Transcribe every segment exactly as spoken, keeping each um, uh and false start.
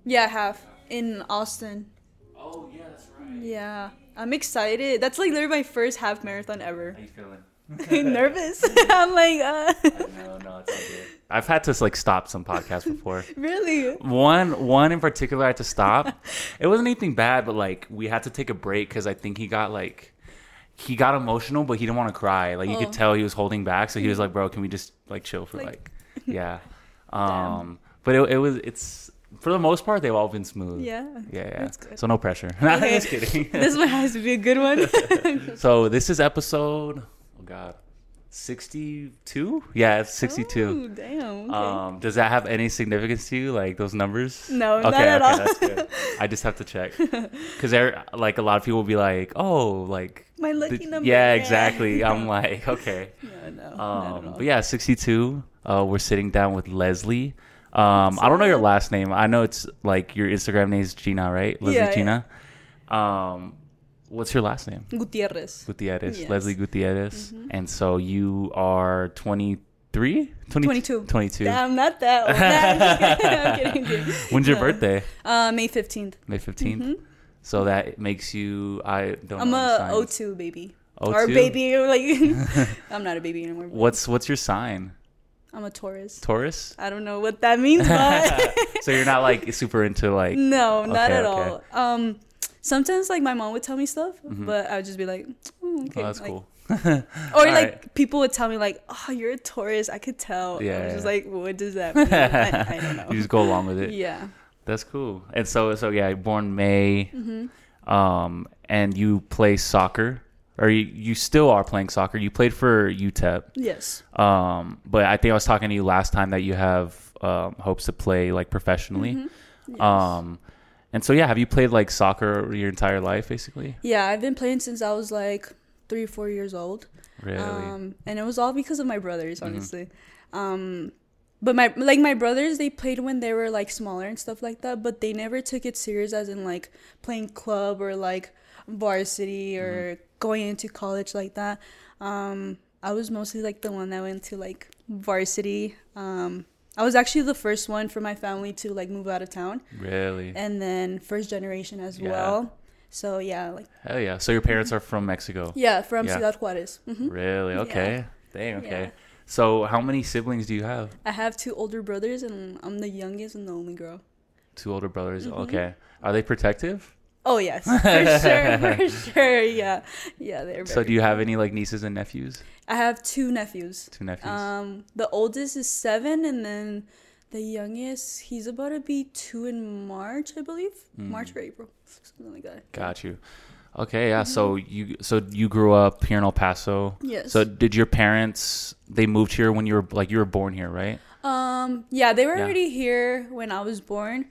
Yeah, I have in Austin. Oh yeah, that's right. Yeah, I'm excited. That's like literally my first half marathon ever. How you feeling? Nervous. I'm like, uh. No, no, it's all good. I've had to like stop some podcasts before. Really? One, one in particular, I had to stop. It wasn't anything bad, but like we had to take a break because I think he got like he got emotional, but he didn't want to cry. Like you Oh. could tell he was holding back. So he was like, "Bro, can we just like chill for Like- like, yeah." Um, but it, it was it's for the most part they've all been smooth. Yeah. Yeah, yeah. That's good. So no pressure. Okay. Just kidding. This one has to be a good one. So this is episode. Oh God. sixty-two? Yeah, it's sixty-two. Oh, damn. Okay. Um, does that have any significance to you, like those numbers? No, okay, not at okay, all. That's good. I just have to check because there, like, a lot of people will be like, "Oh, like, My lucky the- number. yeah, exactly." I'm like, okay. No, no. not at Um, all. but yeah, sixty-two. Uh, we're sitting down with Leslie. Um, I don't know your up? last name. I know it's like your Instagram name is Gina, right? Leslie Yeah, yeah. Gina. Um, what's your last name? Gutierrez. Gutierrez, Yes. Leslie Gutierrez. Mhm. And so you are twenty-three? twenty, twenty-two. twenty-two. Damn, not that old. Nah, I'm kidding. I'm kidding. When's your No. birthday? Uh, May fifteenth. May fifteenth. Mhm. So that makes you, I don't I'm know. a your signs. O two baby. O two? Or baby. Like, I'm not a baby anymore. but What's what's your sign? I'm a Taurus. Taurus? I don't know what that means, but So you're not like super into like no, not Okay, at okay. all. Um, sometimes like my mom would tell me stuff, Mhm. but I would just be like, "Mm, okay. Oh, that's like, cool. Or All like right. people would tell me like, oh, you're a Taurus. I could tell. Yeah, I was just yeah. like, what does that mean? I, I don't know. You just go along with it. Yeah. That's cool. And so so yeah, born May. Mm-hmm. Um, and you play soccer, or you, you still are playing soccer. You played for U T E P. Yes. Um, but I think I was talking to you last time that you have um, hopes to play like professionally. Mhm. Yes. Um, and so yeah, have you played like soccer your entire life, basically? Yeah, I've been playing since I was like three, four years old. Really? Um, and it was all because of my brothers, Mhm. honestly. Um, but my like my brothers, they played when they were like smaller and stuff like that. But they never took it serious, as in like playing club or like varsity or going into college like that. Um, I was mostly like the one that went to like varsity. Um, I was actually the first one for my family to like move out of town, Really? and then first generation as Yeah. well. So yeah, like Hell yeah! So your parents are from Mexico? yeah, from Yeah. Ciudad Juarez. hmm Really? Okay. Dang. Okay. Yeah. So how many siblings do you have? I have two older brothers, and I'm the youngest and the only girl. Two older brothers. Mhm. Okay. Are they protective? Oh yes, for sure, for sure. Yeah, yeah. They're. So Very do you have any like nieces and nephews? I have two nephews. Two nephews. Um, the oldest is seven, and then the youngest, he's about to be two in March, I believe. Mm. March or April, something like that. Got you. Okay, yeah. So you so you grew up here in El Paso. Yes. So did your parents they moved here when you were like you were born here, right? Um, yeah, they were Yeah. already here when I was born,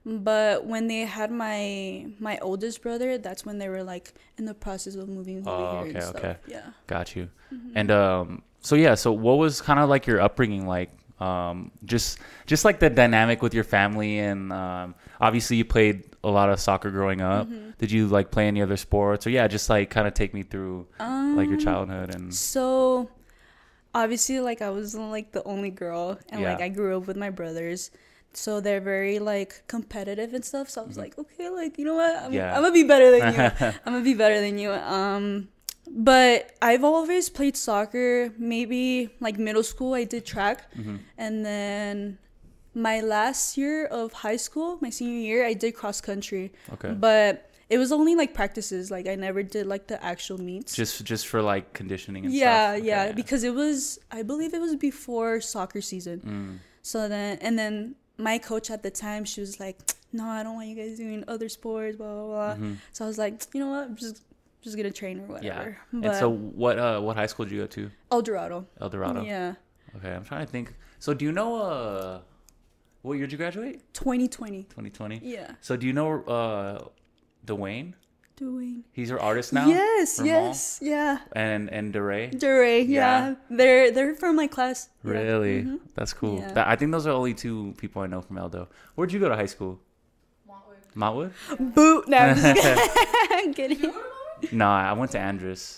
but when they had my my oldest brother, that's when they were like in the process of moving over Oh, here okay, and stuff. okay. Yeah. Got you. Mhm. And um so yeah, so what was kind of like your upbringing like? Um just just like the dynamic with your family and um obviously you played a lot of soccer growing up. Mhm. Did you like play any other sports? Or yeah, just like kind of take me through Um, like your childhood and So, obviously, like I was like the only girl, and like Yeah. I grew up with my brothers, so they're very like competitive and stuff. So I was Mhm. like, okay, like you know what, I'm, Yeah. I'm gonna be better than you. I'm gonna be better than you. Um, but I've always played soccer. Maybe like middle school, I did track, Mhm. and then my last year of high school, my senior year, I did cross country. Okay. But it was only like practices. Like I never did like the actual meets. Just just for like conditioning and Yeah, stuff. Okay, yeah, because it was, I believe it was before soccer season. Mm. So then, and then my coach at the time, she was like, no, I don't want you guys doing other sports, blah, blah, blah. Mhm. So I was like, you know what, I'm just, just gonna train or whatever. Yeah. But And so what uh what high school did you go to? El Dorado. El Dorado. Yeah, Okay, I'm trying to think. So do you know uh what year did you graduate? twenty twenty. twenty twenty. Yeah. So do you know uh Dwayne? Doing. He's your artist now? Yes, From yes, yeah. And and DeRay? Dure, yeah. Yeah. They're, they're from my class. Yeah. Really? Mhm. That's cool. Yeah. That, I think those are only two people I know from Eldo. Where'd you go to high school? Montwood. Boot. No, I'm just kidding. I'm kidding. No, I went to Andrus.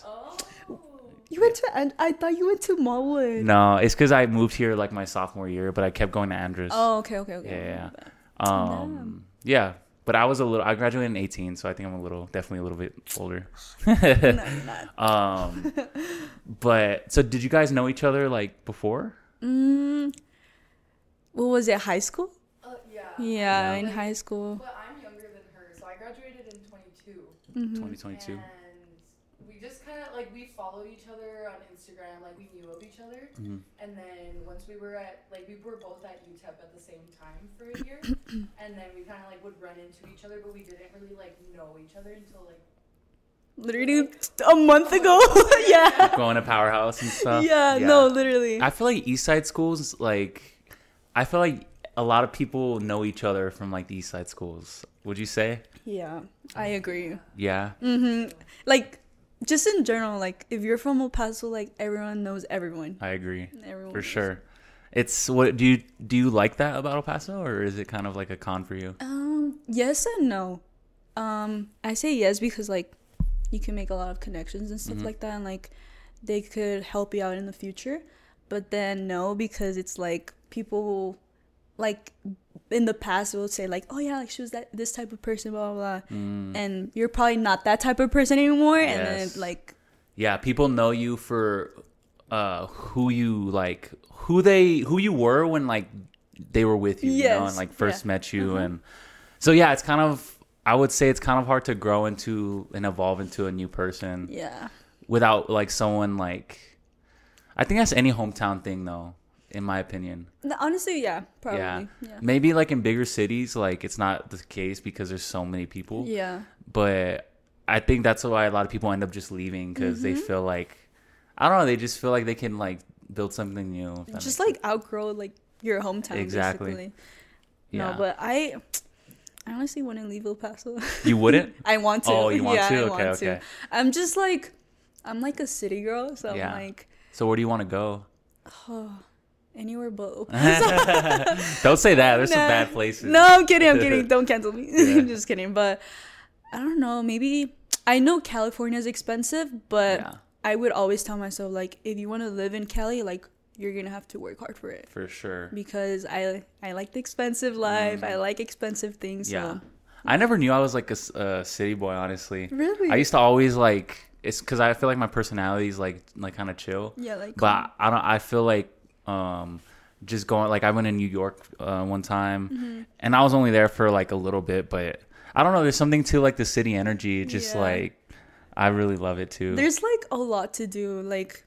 You went to, and I thought you went to Malwood. No, it's because I moved here like my sophomore year, but I kept going to Andrus. Oh, okay, okay, okay. Yeah, yeah. Um, Yeah, but I was a little. I graduated in eighteen, so I think I'm a little, definitely a little bit older. No, you're not. um, but so did you guys know each other like before? Mm, what was it? High school? Uh, yeah. Yeah, Yeah. in Like, high school. But I'm younger than her, so I graduated in twenty-two. Mm-hmm. twenty twenty-two. And we just kind of, like, we followed each other on Instagram. Like, we knew of each other. Mhm. And then once we were at, like, we were both at U T E P at the same time for a year. And then we kind of, like, would run into each other, but we didn't really, like, know each other until, like, Literally a month ago. Yeah. Going to Powerhouse and stuff. Yeah, no, literally. I feel like East Side schools, like, I feel like a lot of people know each other from like the East Side schools. Would you say? Yeah, I agree. Yeah. Mm-hmm. Like, just in general, like, if you're from El Paso, like, everyone knows everyone. I agree. Everyone For knows. sure. It's what do you do you like that about El Paso, or is it kind of like a con for you? Um, yes and no. Um, I say yes because, like, you can make a lot of connections and stuff Mhm. like that, and, like, they could help you out in the future. But then no, because it's like people will, like, in the past will say like, oh yeah, like she was that this type of person, blah blah blah, Mm. and you're probably not that type of person anymore, and Yes. then like Yeah, people know you for uh who you like who they who you were when like they were with you, you know, Yes, and like first yeah. met you. Uh-huh. And so yeah, it's kind of, I would say it's kind of hard to grow into and evolve into a new person yeah, without like someone like, I think that's any hometown thing though, in my opinion. No, honestly, yeah, probably, Yeah. yeah, yeah. Maybe like in bigger cities, like it's not the case because there's so many people. Yeah. But I think that's why a lot of people end up just leaving because they Mm-hmm. feel like, I don't know, they just feel like they can like build something new. if that Just makes like outgrow like your hometown, Exactly. basically. Yeah. No, but I, I honestly wouldn't leave El Paso. sense. You wouldn't? I want to. Oh, you want yeah, to? I Okay, want okay. to. I'm just like, I'm like a city girl, so Yeah. I'm like, So where do you want to go? oh, anywhere but El Paso. Don't say that. There's some Nah. bad places. No, I'm kidding. I'm kidding. Don't cancel me. Yeah. I'm just kidding. But I don't know. Maybe I know California is expensive, but Yeah, I would always tell myself like, if you want to live in Cali, like you're gonna have to work hard for it. for sure. Because I I like the expensive life. Mm. I like expensive things. Yeah. So. I never knew I was like a, s- a city boy, honestly. Really? I used to always like, it's because I feel like my personality is like like kind of chill. Yeah, like. But I don't. I feel like um, just going like I went to New York uh, one time, Mm-hmm. and I was only there for like a little bit. But I don't know. There's something to like the city energy. Just Yeah. like I really love it too. There's like a lot to do. Like,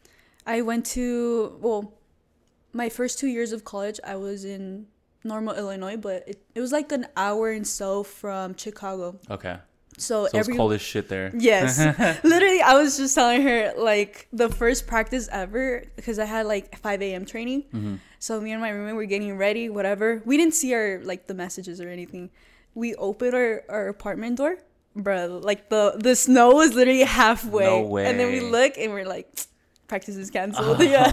I went to well, my first two years of college, I was in Normal, Illinois, but it, it was like an hour and so from Chicago. Okay. So, So every it's cold as shit there. yes, literally, I was just telling her like the first practice ever because I had like five a.m. training. Mm-hmm. So me and my roommate were getting ready, whatever. We didn't see our like the messages or anything. We opened our, our apartment door, bro. Like the the snow was literally halfway. No way. And then we look and we're like, practice is canceled. Yeah.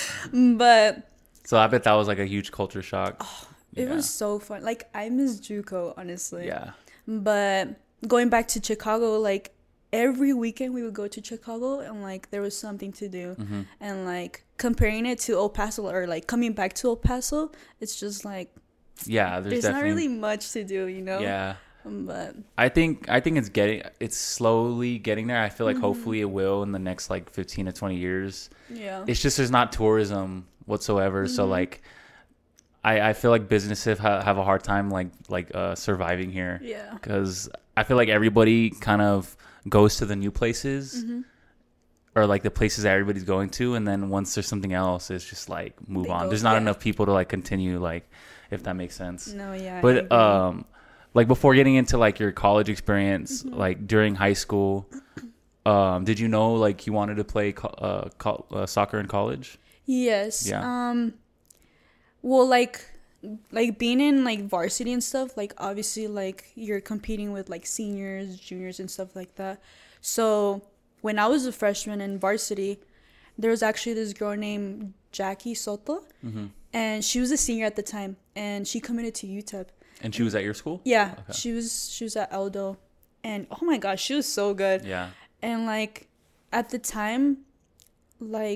But So I bet that was like a huge culture shock. it Yeah. was so fun. Like I miss JUCO, honestly. Yeah. But going back to Chicago, like every weekend we would go to Chicago and like there was something to do. Mm-hmm. And like comparing it to El Paso or like coming back to El Paso, it's just like Yeah. There's, there's not definitely. really much to do, you know? Yeah. But I think I think it's getting it's slowly getting there. I feel like Mm-hmm. hopefully it will in the next like fifteen to twenty years. yeah. It's just there's not tourism whatsoever. So Mm-hmm. like I I feel like businesses ha- have a hard time like like uh surviving here Yeah. cuz I feel like everybody kind of goes to the new places Mm-hmm. or like the places that everybody's going to, and then once there's something else it's just like move They on. go- There's not yeah. enough people to like continue, like, if that makes sense. No, yeah. I But agree. um like before getting into like your college experience, Mm-hmm. like during high school, um did you know like you wanted to play co- uh, co- uh soccer in college? yes. Yeah. Um well like like being in like varsity and stuff, like obviously like you're competing with like seniors, juniors and stuff like that. So when I was a freshman in varsity, there was actually this girl named Jackie Soto, Mm-hmm. and she was a senior at the time, and she committed to U T E P. And she was at your school? Yeah, Okay. she was she was at Eldo, and oh my gosh, she was so good. Yeah. And like at the time, like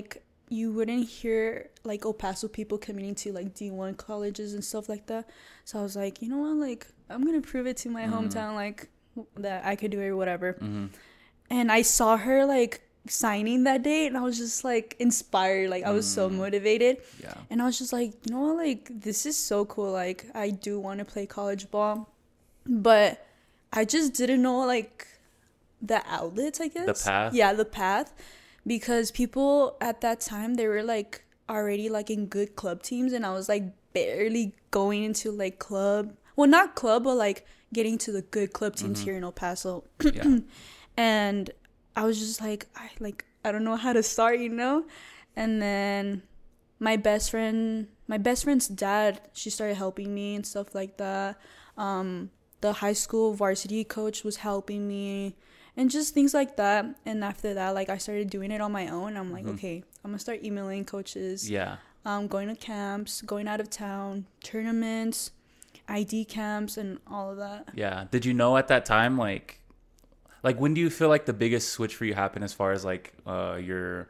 you wouldn't hear like El Paso people committing to like D one colleges and stuff like that. So I was like, you know what, like I'm gonna prove it to my Mm-hmm. hometown, like that I could do it or whatever. Mm-hmm. And I saw her like signing that day, and I was just like inspired. Like I was so Mm. motivated, Yeah. and I was just like, you know what, like this is so cool. Like I do want to play college ball, but I just didn't know like the outlets, I guess. path? Yeah, the path. Because people at that time, they were like already like in good club teams, and I was like barely going into like club. Well, not club, but like getting to the good club teams Mhm. here in El Paso. Yeah. And I was just like, I like I don't know how to start, you know? And then my best friend, my best friend's dad, she started helping me and stuff like that. Um, the high school varsity coach was helping me and just things like that. And after that, like I started doing it on my own. I'm like, Mhm. okay, I'm gonna start emailing coaches, Yeah. um, going to camps, going out of town, tournaments, I D camps, and all of that. Yeah. Did you know at that time, like, like when do you feel like the biggest switch for you happened as far as like uh your,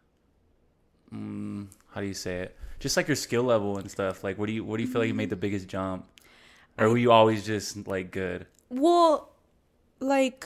mm, how do you say it? Just like your skill level and stuff. Like, what do you what do you feel like you made the biggest jump, or were you always just like good? Well, like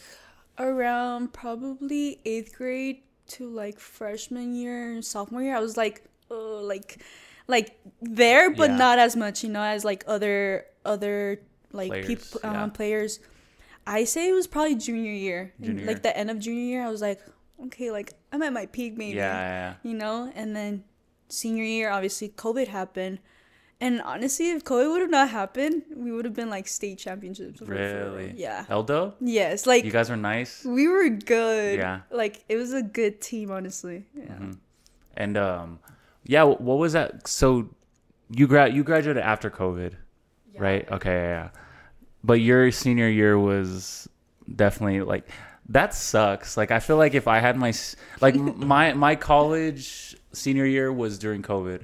around probably eighth grade to like freshman year, sophomore year, I was like, oh, like, like there, but Yeah. not as much, you know, as like other other like Players, people, um, yeah. players. I say it was probably junior year, Junior like year. the end of junior year. I was like, okay, like I'm at my peak, maybe. Yeah, yeah, You know, and then senior year, obviously COVID happened. And honestly, if COVID would have not happened, we would have been like state championships. for- for- Really? Yeah. yeah. Eldo, Yes. Like you guys were nice. we were good. Yeah. Like it was a good team, honestly. Yeah. Mhm. And um, yeah. What was that? So you grad you graduated after COVID, Yeah. right? Okay, yeah, yeah. But your senior year was definitely like that sucks. Like I feel like if I had my s- like m- my my college senior year was during COVID.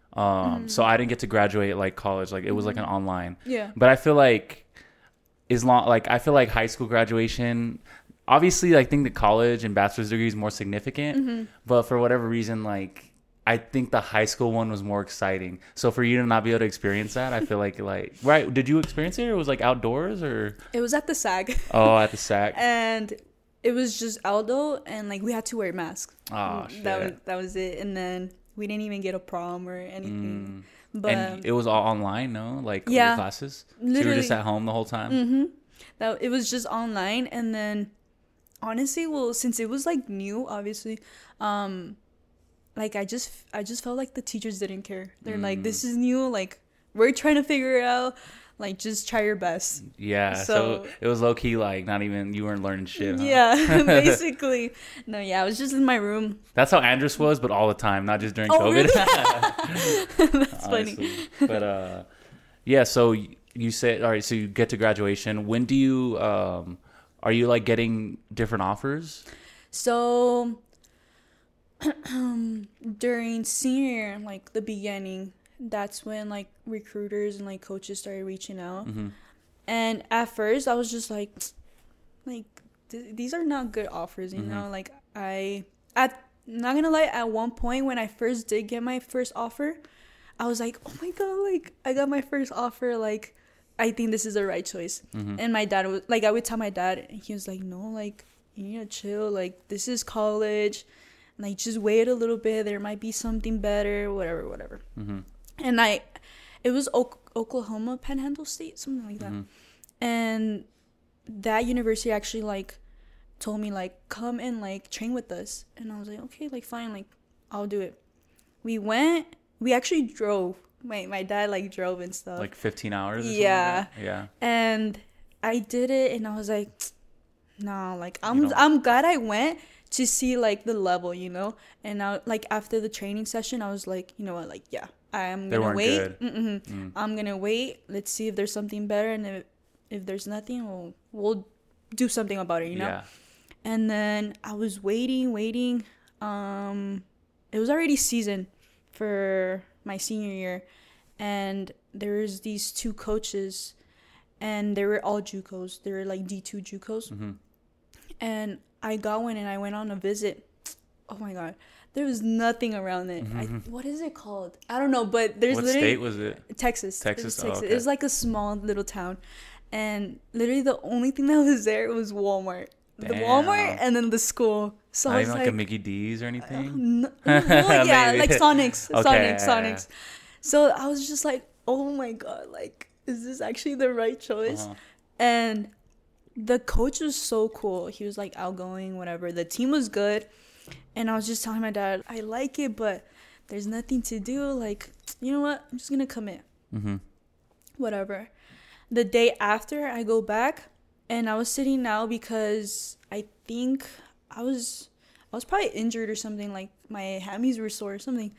Um so I didn't get to graduate like college. Like it was like an online. Yeah. But I feel like as long like I feel like high school graduation obviously I think the college and bachelor's degree is more significant, but for whatever reason like I think the high school one was more exciting. So for you to not be able to experience that, I feel like like right, did you experience it or was it like outdoors or It was at the SAG. oh at the S A C? And it was just Aldo, and like we had to wear masks. Oh shit. That was that was it. And then we didn't even get a prom or anything. Mm. But And it was all online, no? Like Yeah. your classes? So you were Literally. just at home the whole time? mm-hmm. That it was just online. And then honestly, well, since it was like new, obviously, um, like I just I just felt like the teachers didn't care. They're like, Mm. this is new. Like we're trying to figure it out. Like just try your best. Yeah, so, So- it was low key like not even you weren't learning shit. Huh? Yeah, basically. No, yeah, I was just in my room. That's how Andrus was, but all the time, not just during Oh, COVID. That's funny. Honestly. But uh, yeah. So y- you said all right. So you get to graduation. When do you um, are you like getting different offers? So during senior year, like the beginning, that's when like recruiters and like coaches started reaching out. Mm-hmm. And at first, I was just like, like th- these are not good offers, you Mhm. know. Like I, at not gonna lie, at one point when I first did get my first offer, I was like, oh my god, like I got my first offer, like I think this is the right choice. Mm-hmm. And my dad was like, I would tell my dad, and he was like, no, like you need to chill, like this is college, like just wait a little bit, there might be something better, whatever, whatever. Mm-hmm. And I, it was o- Oklahoma Panhandle State, something like that. Mm-hmm. And that university actually like told me like come and like train with us, and I was like, okay, like fine, like I'll do it. We went. We actually drove. My my dad like drove and stuff. Like fifteen hours. Or something Yeah. Like that? Yeah. And I did it, and I was like, nah, like You I'm don't- I'm glad I went to see like the level, you know. And now like after the training session, I was like, you know what, like yeah, I'm They gonna weren't wait. good. Mm-mm. Mm. I'm gonna wait. Let's see if there's something better, and if if there's nothing, we'll we'll do something about it, you know. Yeah. And then I was waiting, waiting. Um, it was already season for my senior year, and there was these two coaches, and they were all JUCOs. They were like D two JUCOs, Mm-hmm. and I got one, and I went on a visit. Oh my god, There was nothing around it. Mm-hmm. I, what is it called? I don't know, but there's What literally state was it? Texas. Texas? It was Oh, Texas. okay. It was like a small little town, and literally the only thing that was there was Walmart. The Damn. Walmart and then the school. So Not I was even like, like, a Mickey D's or anything? uh, no, well, yeah, Maybe. like Sonics, Okay, Sonics, yeah, Sonics. So I was just like, oh my god, like, is this actually the right choice? Uh-huh. And the coach was so cool. He was like outgoing, whatever. The team was good. And I was just telling my dad, I like it, but there's nothing to do. Like, you know what? I'm just going to commit. Mm-hmm. Whatever. The day after, I go back, and I was sitting now because I think I was, I was probably injured or something. Like, my hammies were sore or something.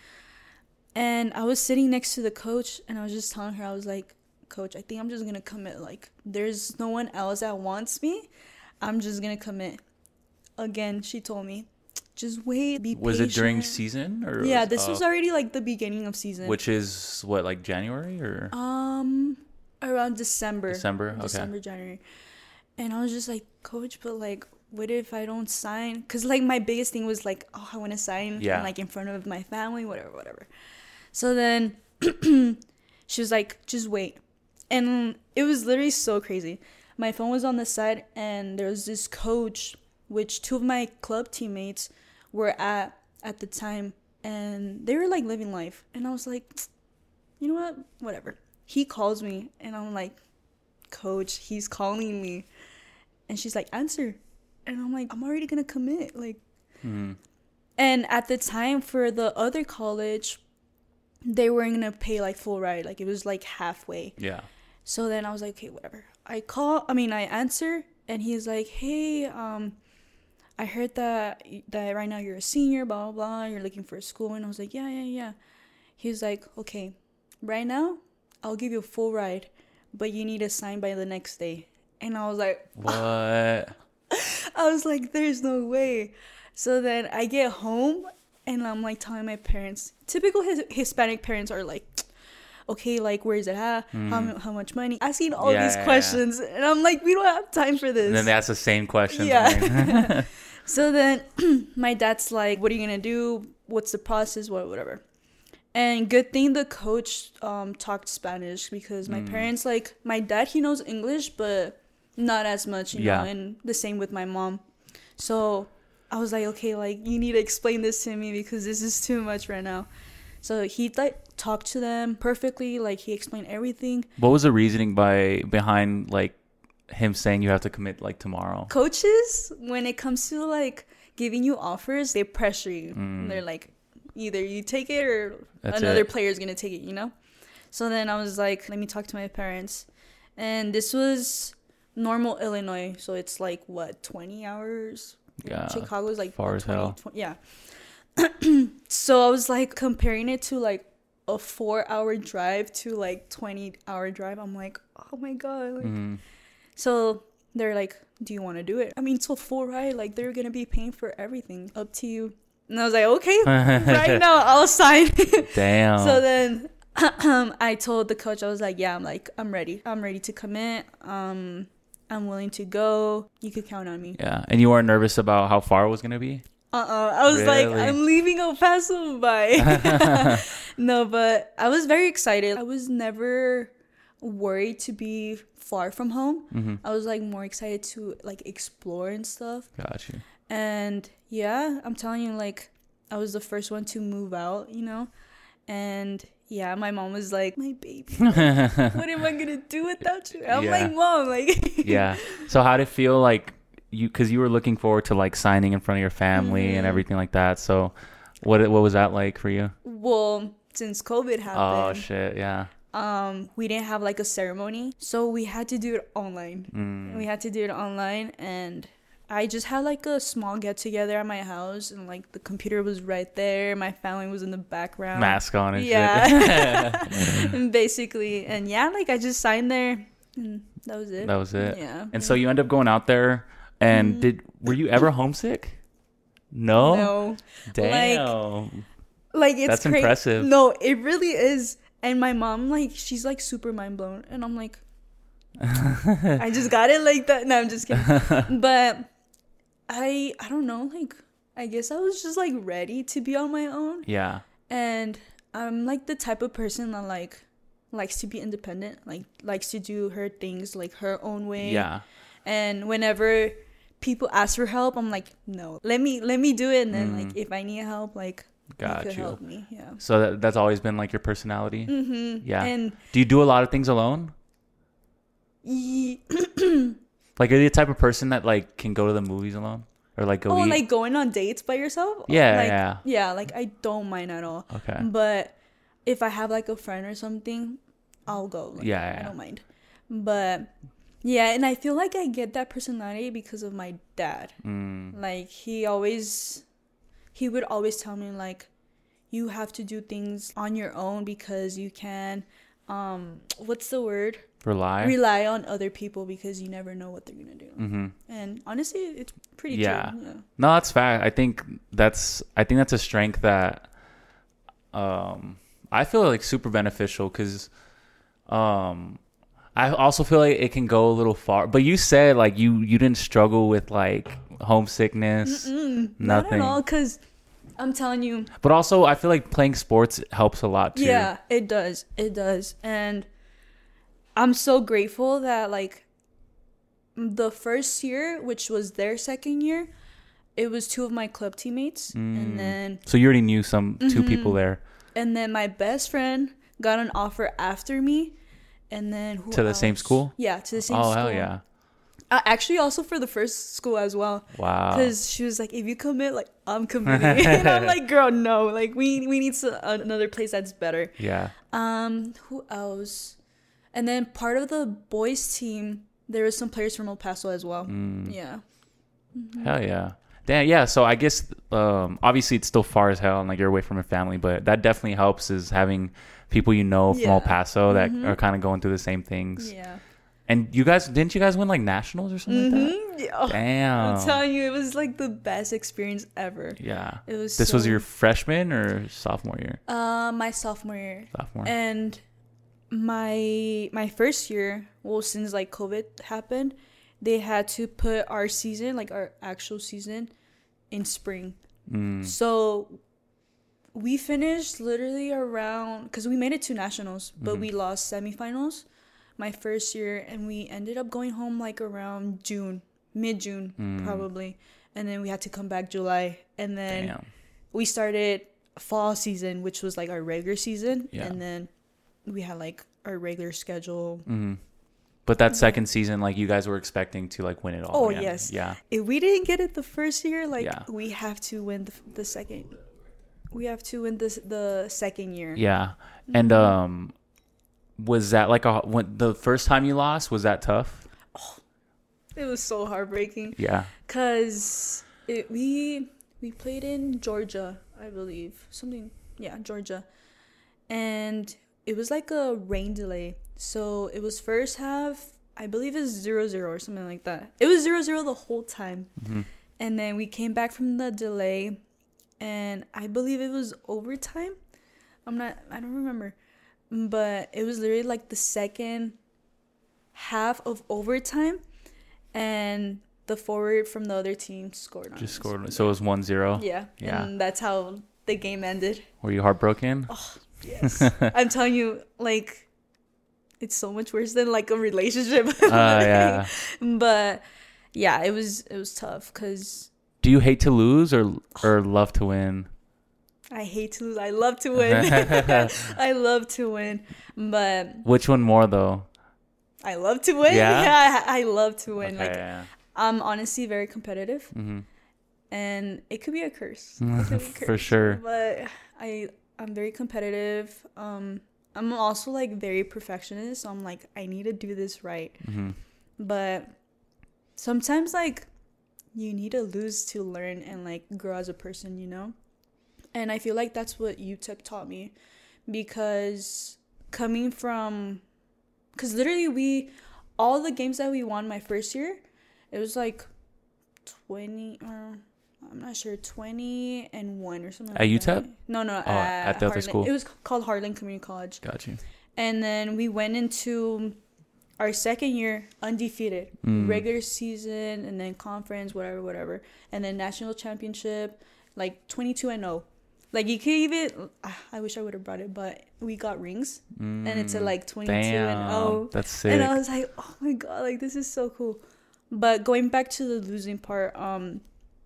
And I was sitting next to the coach, and I was just telling her, I was like, Coach, I think I'm just going to commit. Like, there's no one else that wants me. I'm just going to commit. Again, she told me, just wait, be Was patient. it during season? Or Yeah, was, this oh, was already, like, the beginning of season. Which is, what, like January or Um, around December. December? Okay. December, January. And I was just like, Coach, but, like, what if I don't sign? Because, like, my biggest thing was, like, oh, I want to sign, Yeah. and, like, in front of my family, whatever, whatever. So then she was like, just wait. And it was literally so crazy. My phone was on the side, and there was this coach, which two of my club teammates were at at the time, and they were, like, living life. And I was like, you know what? Whatever. He calls me, and I'm like, Coach, he's calling me. And she's like, answer. And I'm like, I'm already going to commit. Like, Mm-hmm. and at the time for the other college, they weren't going to pay, like, full ride. Like, it was, like, halfway. Yeah. So then I was like, okay, whatever. I call, I mean, I answer, and he's like, hey, um, I heard that that right now you're a senior, blah, blah, blah. You're looking for a school. And I was like, yeah, yeah, yeah. He was like, okay, right now, I'll give you a full ride, but you need to sign by the next day. And I was like, What? I was like, there's no way. So then I get home, and I'm like telling my parents, typical his- Hispanic parents are like, okay, like, where is it at? Mm. How, how much money? Asking all Yeah, these yeah, questions. And I'm like, we don't have time for this. And then they ask the same question. Yeah. So then my dad's like, what are you going to do? What's the process? What, whatever. And good thing the coach um, talked Spanish, because my Mm. parents, like, my dad, he knows English, but not as much, you Yeah. know, and the same with my mom. So I was like, okay, like, you need to explain this to me, because this is too much right now. So he, like, talked to them perfectly. Like, he explained everything. What was the reasoning by behind like him saying you have to commit like tomorrow? Coaches, when it comes to, like, giving you offers, they pressure you. Mm. They're like, either you take it or That's another it. player is going to take it, you know? So then I was like, let me talk to my parents. And this was Normal, Illinois. So it's like, what, twenty hours? Yeah. Chicago's like far what, as twenty, hell. twenty yeah. So I was like comparing it to like a four hour drive to like twenty hour drive. I'm like, oh my God. Like, Mhm. so they're like, do you want to do it? I mean, it's a full ride. Like, they're going to be paying for everything. Up to you. And I was like, okay, right now I'll sign. Damn. So then um, I told the coach, I was like, yeah, I'm like, I'm ready. I'm ready to commit. Um, I'm willing to go. You could count on me. Yeah. And you weren't nervous about how far it was gonna be? Uh-uh. I was like, Really? I'm leaving El Paso. Bye. No, but I was very excited. I was never worried to be far from home. Mm-hmm. I was like more excited to like explore and stuff. Got you. And yeah, I'm telling you, like, I was the first one to move out, you know? And yeah, my mom was like, my baby, what am I gonna do without you? I'm Yeah. like, Mom, like, Yeah. So how did it feel like you, because you were looking forward to like signing in front of your family and Mhm. everything like that. So what what was that like for you? well, since COVID Oh happened, shit. Yeah. um, we didn't have like a ceremony, so we had to do it online. Mm. We had to do it online, and I just had like a small get together at my house, and like the computer was right there. My family was in the background. Mask on and Yeah. shit. And basically, and yeah, like I just signed there, and that was it. That was it. Yeah. And so you end up going out there, and Mhm. did were you ever homesick? No. No. Damn. Like, it's That's cra- impressive. No, it really is. And my mom, like, she's like super mind blown, and I'm like, I just got it like that. No, I'm just kidding. But I, I don't know, like, I guess I was just like ready to be on my own. Yeah. And I'm like the type of person that like likes to be independent, like likes to do her things like her own way. Yeah. And whenever people ask for help, I'm like, no, let me let me do it. And then Mm. like if I need help, like Got you could you. help me. Yeah. So that, that's always been like your personality. Mm-hmm. Yeah. And Do you do a lot of things alone? ye- Like, are you the type of person that like can go to the movies alone or like go oh, eat? like going on dates by yourself? Yeah, like, yeah. Yeah, like I don't mind at all. Okay. But if I have like a friend or something, I'll go. Like, Yeah, yeah. I don't mind. But yeah, and I feel like I get that personality because of my dad. Mm. Like he always, he would always tell me like, you have to do things on your own because you can, um, what's the word? Rely. Rely on other people because you never know what they're gonna do. Mm-hmm. And honestly, it's pretty Yeah. true. Yeah. No, that's fact. I think that's I think that's a strength that um I feel like super beneficial because um I also feel like it can go a little far. But you said like you you didn't struggle with like homesickness, Mm-mm, nothing. Not at all, because I'm telling you. But also I feel like playing sports helps a lot too. Yeah, it does. It does. And I'm so grateful that like the first year, which was their second year, it was two of my club teammates. Mm. And then So you already knew some two Mhm. people there and then my best friend got an offer after me. And then who to the same else? school? Yeah, to the same Oh school. hell yeah. Uh, actually, also for the first school as well. Wow. Because she was like, if you commit, like, I'm committing. And I'm like, girl, no. Like, we we need to, uh, another place that's better. Yeah. Um, who else? And then part of the boys team, there was some players from El Paso as well. Mm. Yeah. Hell yeah. Damn, yeah. So I guess um, obviously it's still far as hell and like you're away from your family, but that definitely helps is having people you know from Yeah. El Paso that Mhm. are kind of going through the same things. Yeah. And you guys, didn't you guys win like nationals or something like Mm-hmm. Yeah. that? Damn. I'm telling you, it was like the best experience ever. Yeah. It was. This so, was your freshman or sophomore year? Uh, my sophomore year. Sophomore. And my my first year, well, since like COVID happened, they had to put our season, like our actual season, in spring. Mm. So we finished literally around, because we made it to nationals, but Mhm. we lost semifinals my first year, and we ended up going home like around June, mid June Mm. probably, and then we had to come back July, and then Damn. we started fall season, which was like our regular season, Yeah. and then we had like our regular schedule. Mm. But that second season, like you guys were expecting to like win it all. Oh, again. yes. Yeah. If we didn't get it the first year, like Yeah. we have to win the, the second. We have to win this the second year. Yeah. And Mm-hmm. um, was that like a when the first time you lost? Was that tough? It was so heartbreaking. Yeah. Cause it, we we played in Georgia, I believe, something. Yeah, Georgia, and it was like a rain delay. So it was first half, I believe it's zero zero or something like that. It was zero zero the whole time, Mm-hmm. and then we came back from the delay, and I believe it was overtime. I'm not. I don't remember, but it was literally like the second half of overtime, and the forward from the other team scored on Just us. scored. So it was one zero. Yeah, Yeah. and that's how the game ended. Were you heartbroken? Yes, I'm telling you, like, it's so much worse than like a relationship. Uh, yeah. But yeah, it was it was tough because Do you hate to lose or or love to win? I hate to lose. I love to win. I love to win, but Which one more though? I love to win. Yeah? Yeah, I, I love to win. Okay, Like, yeah. I'm honestly very competitive, Mm-hmm. and it could be a curse. It could be a For curse. sure. But I I'm very competitive. Um, I'm also like very perfectionist. So I'm like, I need to do this right. Mm-hmm. But sometimes like you need to lose to learn and like grow as a person, you know? And I feel like that's what U T E P taught me, because coming from, because literally we, all the games that we won my first year, it was like twenty, or I'm not sure, twenty and one or something. At like U T E P? that. No, no, Oh, at the other Heartland. school. It was called Heartland Community College. Got you. And then we went into our second year undefeated, Mm. regular season and then conference, whatever, whatever, and then national championship, like twenty-two and oh. Like you could even, I wish I would have brought it, but we got rings, Mm. and it's a like twenty-two Damn, and oh. that's sick. And I was like, oh my god, like this is so cool. But going back to the losing part, um,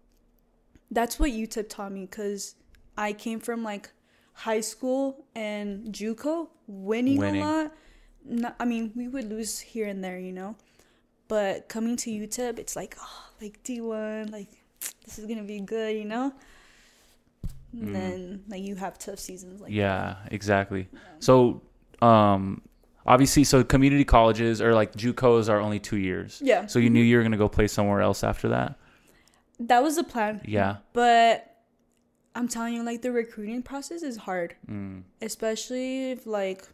that's what U T E P taught me, because I came from like high school and JUCO, winning, Winning. a lot. Not, I mean, we would lose here and there, you know. But coming to U T E P, it's like, oh, like D one, like this is gonna be good, you know. And Mm. then like you have tough seasons, like yeah, exactly. Yeah. So, um, obviously, so community colleges or like JUCOs are only two years. Yeah. So you knew you were gonna go play somewhere else after that. That was the plan. Yeah. But I'm telling you, like the recruiting process is hard, Mm. especially if like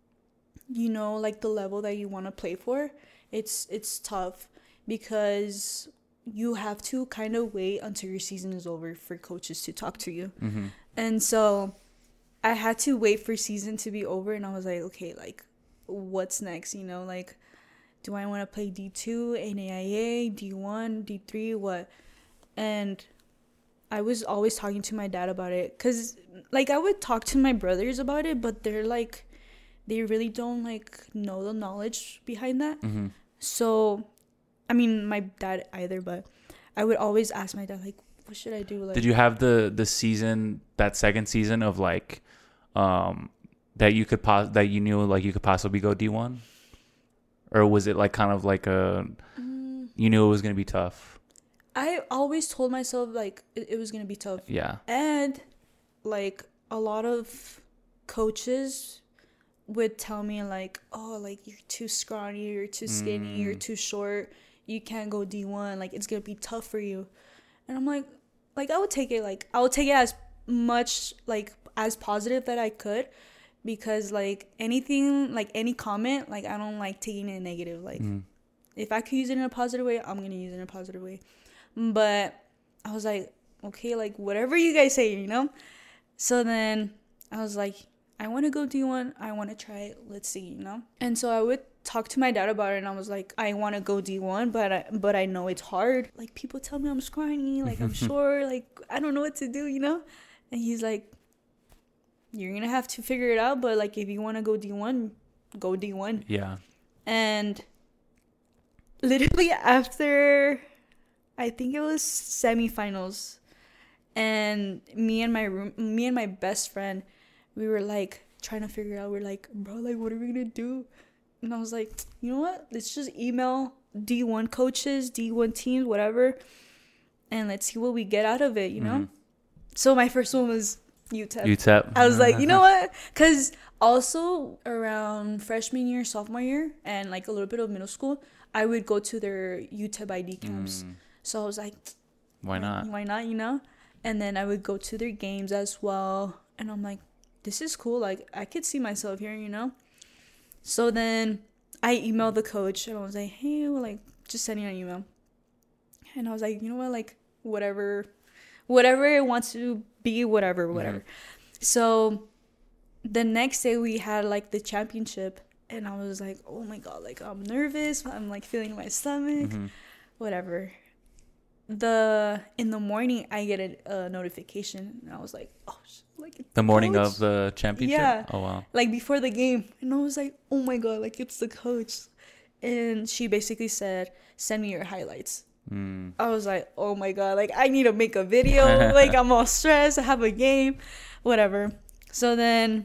you know like the level that you want to play for. It's it's tough because you have to kind of wait until your season is over for coaches to talk to you. Mm-hmm. And so I had to wait for season to be over, and I was like, okay, like what's next, you know, like do I want to play D two, N A I A, D one, D three, what? And I was always talking to my dad about it, because like I would talk to my brothers about it, but they're like they really don't like know the knowledge behind that. Mm-hmm. So I mean my dad either, but I would always ask my dad like, what should I do? Like, Did you have the the season, that second season of like, um, that you could pos- that you knew like you could possibly go D one, or was it like kind of like a mm, you knew it was gonna be tough? I always told myself like it, it was gonna be tough. Yeah. And like a lot of coaches would tell me like, oh, like you're too scrawny, you're too skinny, Mm. you're too short, you can't go D one, like it's gonna be tough for you. And I'm like, like I would take it like I would take it as much like as positive that I could, because like anything, like any comment, like I don't like taking it negative. Like Mm. if I could use it in a positive way, I'm gonna use it in a positive way. But I was like, okay, like whatever you guys say, you know. So then I was like, I want to go D one. I want to try it. Let's see, you know. And so I would talk to my dad about it, and I was like, I want to go D one, but I but I know it's hard. Like people tell me I'm scrawny, like I'm short, like I don't know what to do, you know. And he's like, you're gonna have to figure it out. But like if you want to go D one, go D one. Yeah. And literally after, I think it was semifinals, and me and my room, me and my best friend, we were like trying to figure out. We're like, bro, like what are we gonna do? And I was like, you know what? Let's just email D one coaches, D one teams, whatever, and let's see what we get out of it, you know. Mhm. So my first one was U T E P. U T E P. I was like, you know what? Because also around freshman year, sophomore year, and like a little bit of middle school, I would go to their U T E P I D camps. Mm. So I was like, Why not? Why not, you know? And then I would go to their games as well. And I'm like, this is cool. Like, I could see myself here, you know? So then I emailed the coach, and I was like, hey, well, like, just sending an email. And I was like, you know what? Like, whatever, whatever it wants to be, whatever, whatever. Mm-hmm. So the next day we had, like, the championship. And I was like, oh, my God. Like, I'm nervous. I'm, like, feeling my stomach. Mm-hmm. Whatever. The in the morning I get a, a notification, and I was like, oh, like it's The morning coach. of the championship? Yeah. Oh, wow. Like before the game, and I was like, oh my God, like it's the coach. And she basically said, send me your highlights. Mm. I was like, oh my God, like I need to make a video. Like I'm all stressed, I have a game, whatever. So then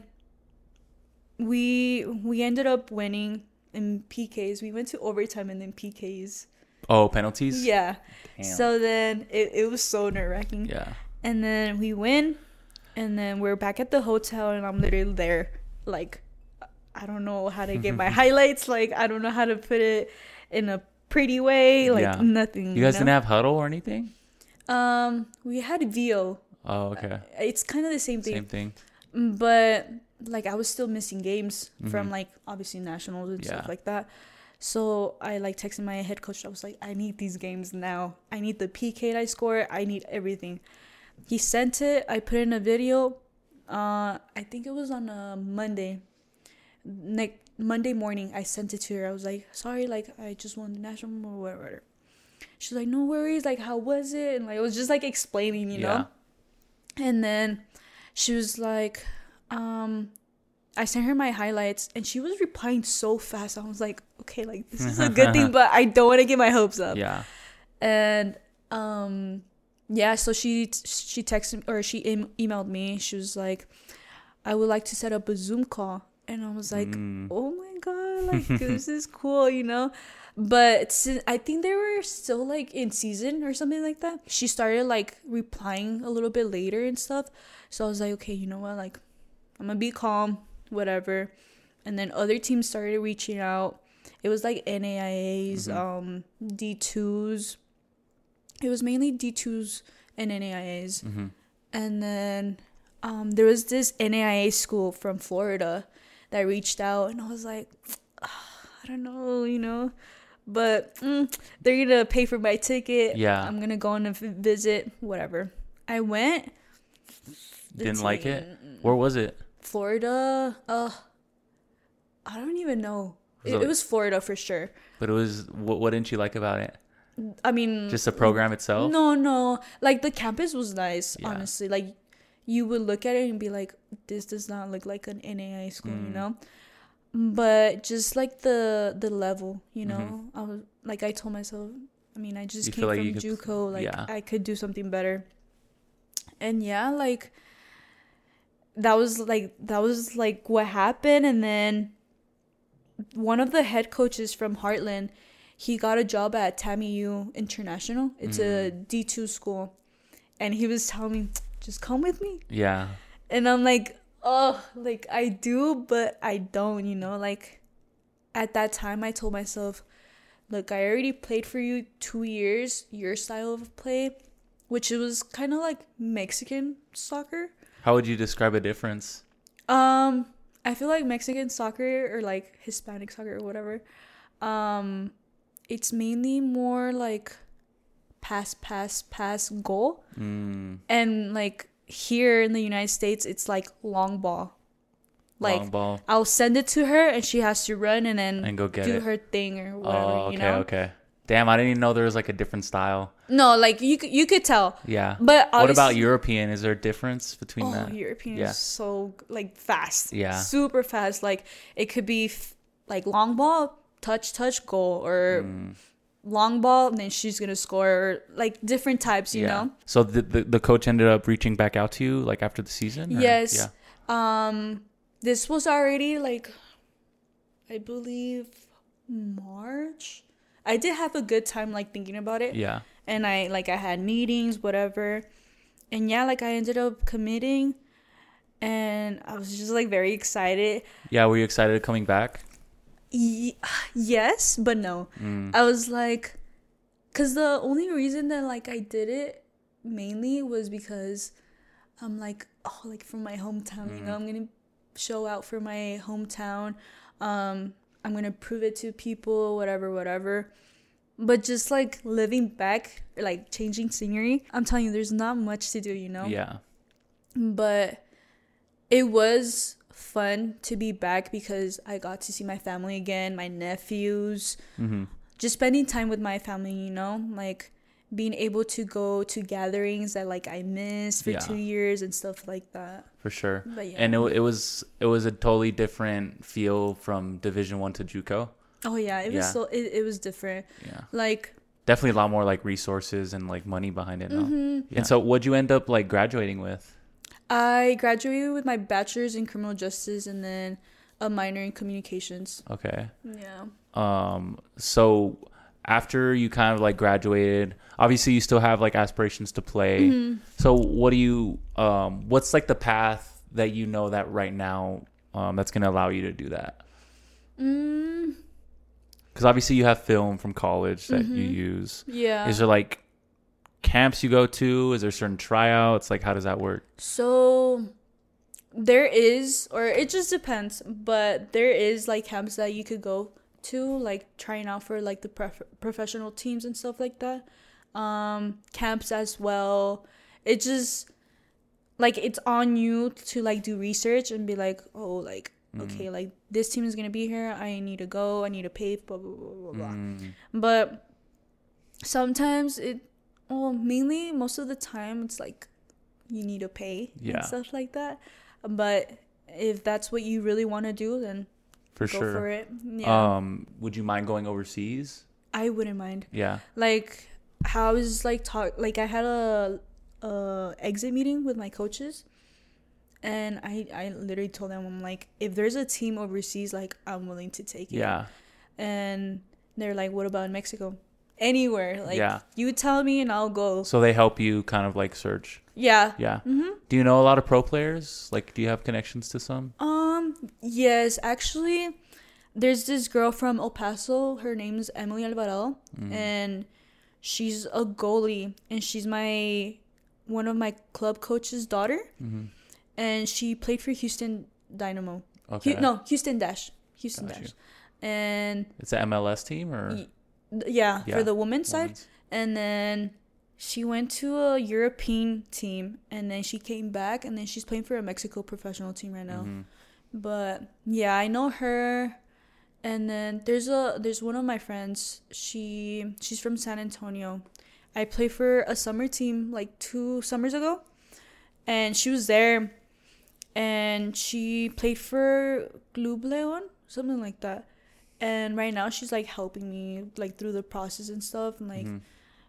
we we ended up winning in P Ks. We went to overtime and then P Ks. Oh, penalties? Yeah. Damn. So then it, it was so nerve-wracking. Yeah. And then we win, and then we're back at the hotel, and I'm literally there, like, I don't know how to get my highlights. Like, I don't know how to put it in a pretty way. Like, Yeah. nothing. You guys know? didn't have huddle or anything? Um, we had V O. Oh, okay. It's kind of the same thing. Same thing. But, like, I was still missing games Mhm. from, like, obviously nationals and Yeah. stuff like that. So I like texted my head coach. I was like, I need these games now. I need the P K I score. I need everything. He sent it. I put in a video. Uh, I think it was on a Monday. Like Monday morning, I sent it to her. I was like, sorry, like, I just won the national or whatever. She's like, no worries. Like, how was it? And like, I was just like explaining, you know? And then she was like, um, I sent her my highlights and she was replying so fast. I was like, okay, like, this is a good thing, but I don't want to get my hopes up. Yeah. And, um, yeah, so she, she texted or she em- emailed me. She was like, I would like to set up a Zoom call. And I was like, mm. oh my God, like, this is cool, you know? But since, I think they were still, like, in season or something like that. She started, like, replying a little bit later and stuff. So I was like, okay, you know what? Like, I'm going to be calm, whatever. And then other teams started reaching out. It was, like, N A I As, mm-hmm. um, D twos. It was mainly D twos and N A I As. Mm-hmm. And then um, there was this N A I A school from Florida that reached out. And I was like, oh, I don't know, you know. But mm, they're going to pay for my ticket. Yeah. I'm going to go on a visit, whatever. I went. Didn't like it? Where was it? Florida. Uh, I don't even know. Was it, it was Florida for sure. But it was, what, what didn't you like about it? I mean. Just the program itself? No, no. Like, the campus was nice, yeah. honestly. Like, you would look at it and be like, this does not look like an N A I school, mm. you know? But just like the the level, you know, mm-hmm. I was like, I told myself, I mean, I just you came like from JUCO, could, like yeah. I could do something better. And yeah, like that was like that was like what happened. And then one of the head coaches from Heartland, he got a job at Tammy U International. It's mm. a D two school, and he was telling me, just come with me. Yeah. And I'm like, oh, like, I do, but I don't, you know? Like, at that time, I told myself, look, I already played for you two years, your style of play, which it was kind of like Mexican soccer. How would you describe a difference? Um, I feel like Mexican soccer or, like, Hispanic soccer or whatever, um, it's mainly more, like, pass, pass, pass, goal. Mm. And, like, here in the United States, it's like long ball. Like, long ball. I'll send it to her and she has to run and then and go get do it. her thing or whatever. Oh, okay, you know? okay. Damn, I didn't even know there was like a different style. No, like you you could tell. Yeah. But what about European? Is there a difference between oh, that? European yeah. is so like fast. Yeah. Super fast. Like it could be f- like long ball, touch, touch, goal, or. Mm. long ball and then she's gonna score, or like different types, you yeah. know. So the, the the coach ended up reaching back out to you like after the season, or? Yes. Yeah. Um this was already like I believe March. I did have a good time like thinking about it. Yeah. And I like I had meetings, whatever. And yeah, like I ended up committing and I was just like very excited. Yeah, were you excited coming back? Yes, but no. Mm. I was like, because the only reason that like I did it mainly was because I'm like, oh, like from my hometown, mm. you know, I'm gonna show out for my hometown. Um, I'm gonna prove it to people, whatever, whatever. But just like living back, like changing scenery, I'm telling you, there's not much to do, you know. Yeah. But it was fun to be back because I got to see my family again, my nephews, mm-hmm. just spending time with my family, you know, like being able to go to gatherings that like I missed for yeah. two years and stuff like that. For sure. But, yeah. And it, it was it was a totally different feel from Division One to JUCO. Oh yeah, it was yeah. so it, it was different. Yeah. Like definitely a lot more like resources and like money behind it. No? Mm-hmm. Yeah. And so what'd you end up like graduating with? I graduated with my bachelor's in criminal justice and then a minor in communications. Okay. Yeah. Um. So after you kind of like graduated, obviously you still have like aspirations to play. Mm-hmm. So what do you? Um. What's like the path that you know that right now, um, that's gonna allow you to do that? Mm. Because obviously you have film from college that mm-hmm. you use. Yeah. Is there like camps you go to? Is there certain tryouts? Like, how does that work? So there is, or it just depends, but there is like camps that you could go to, like trying out for like the pref- professional teams and stuff like that. Um, camps as well. It just like it's on you to like do research and be like, oh, like Mm. okay, like this team is gonna be here. I need to go. I need to pay. Blah blah blah blah blah. Mm. But sometimes it, well, mainly most of the time it's like you need to pay Yeah. and stuff like that. But if that's what you really want to do, then For go sure. for it. Yeah, Um, would you mind going overseas? I wouldn't mind. Yeah. Like how I was like talk like I had a, a exit meeting with my coaches, and I I literally told them, I'm like, if there's a team overseas, like I'm willing to take it. Yeah. And they're like, what about in Mexico? Anywhere, like Yeah. you tell me and I'll go. So they help you kind of like search. Yeah. Yeah. Mm-hmm. Do you know a lot of pro players? Like, do you have connections to some? Um. Yes, actually, there's this girl from El Paso. Her name's Emily Alvarado, Mm. and she's a goalie, and she's my one of my club coach's daughter, Mm-hmm. and she played for Houston Dynamo. Okay. Hu- no, Houston Dash. Houston Got you. Dash. And It's an M L S team or y- yeah, Yeah, for the women's side. women's? And then she went to a European team, and then she came back, and then she's playing for a Mexico professional team right now. Mhm. But yeah, I know her. And then there's a there's one of my friends. She she's from San Antonio. I played for a summer team like two summers ago, and she was there, and she played for Club Leon, something like that. And right now she's like helping me like through the process and stuff, and like Mhm.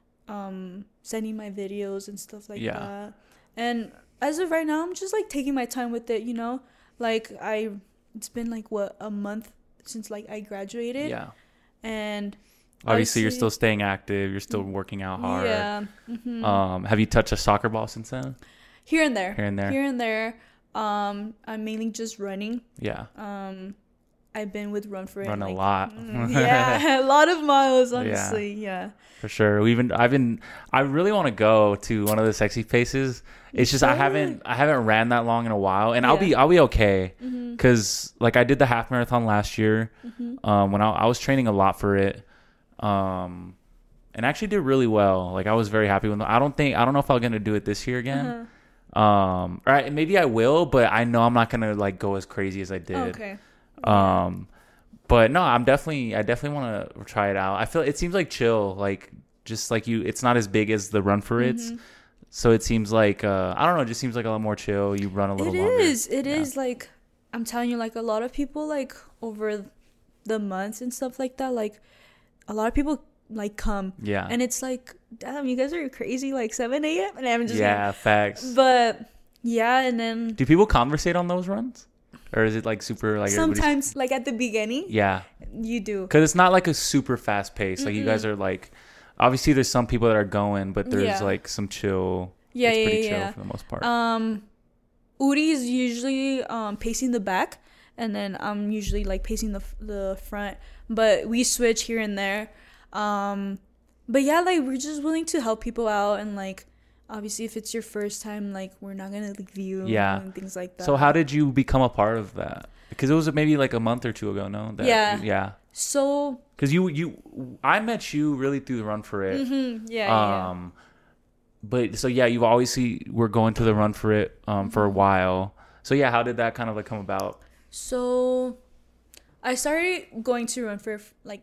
um sending my videos and stuff like Yeah. that. And as of right now, I'm just like taking my time with it, you know. Like I, it's been like what a month since like I graduated, Yeah. and Obviously, you're obviously- still staying active. You're still working out hard. yeah, hmm Um, have you touched a soccer ball since then? here and there, Here and there. here and there. Um, I'm mainly just running. Yeah. Um, I've been with Run for It. Run a like, lot. mm, yeah, a lot of miles, honestly. Yeah. For sure. We've been. I've been. I really want to go to one of the sexy paces. It's just I should. haven't. I haven't ran that long in a while, and I'll Yeah. be. I'll be okay. Mm-hmm. Cause like I did the half marathon last year. Mm-hmm. Um, when I, I was training a lot for it. Um, and actually did really well. Like I was very happy with. I don't think. I don't know if I'm gonna do it this year again. Uh-huh. Um, all right, maybe I will, but I know I'm not gonna like go as crazy as I did. Okay. Um, but no, I'm definitely, I definitely want to try it out. I feel it seems like chill, like just like you. It's not as big as the Run for It's, Mhm. so it seems like uh, I don't know. It just seems like a lot more chill. You run a little It longer. is. It is Yeah. like I'm telling you, like a lot of people, like over the months and stuff like that, like a lot of people like come, Yeah. and it's like, damn, you guys are crazy, like seven a.m. and I'm just yeah. Facts. But yeah, and then Do people conversate on those runs, or is it like super like everybody's- sometimes, like at the beginning, Yeah, you do. because it's not like a super fast pace. Like you guys are like, obviously there's some people that are going, but there's Yeah. like some chill. Yeah, it's yeah, pretty yeah. chill for the most part. Um, Uri is usually um pacing the back, and then I'm usually like pacing the the front. But we switch here and there. Um, but yeah, like we're just willing to help people out, and like obviously if it's your first time, like we're not gonna leave you. Yeah. And things like that. So how did you become a part of that? Because it was maybe like a month or two ago, no? That Yeah. you- yeah. So Because you you I met you really through the Run for It. mhm, yeah, yeah. Um, but so yeah, you've obviously were going to the Run for It um for a while. So yeah, how did that kind of like come about? So I started going to Run for like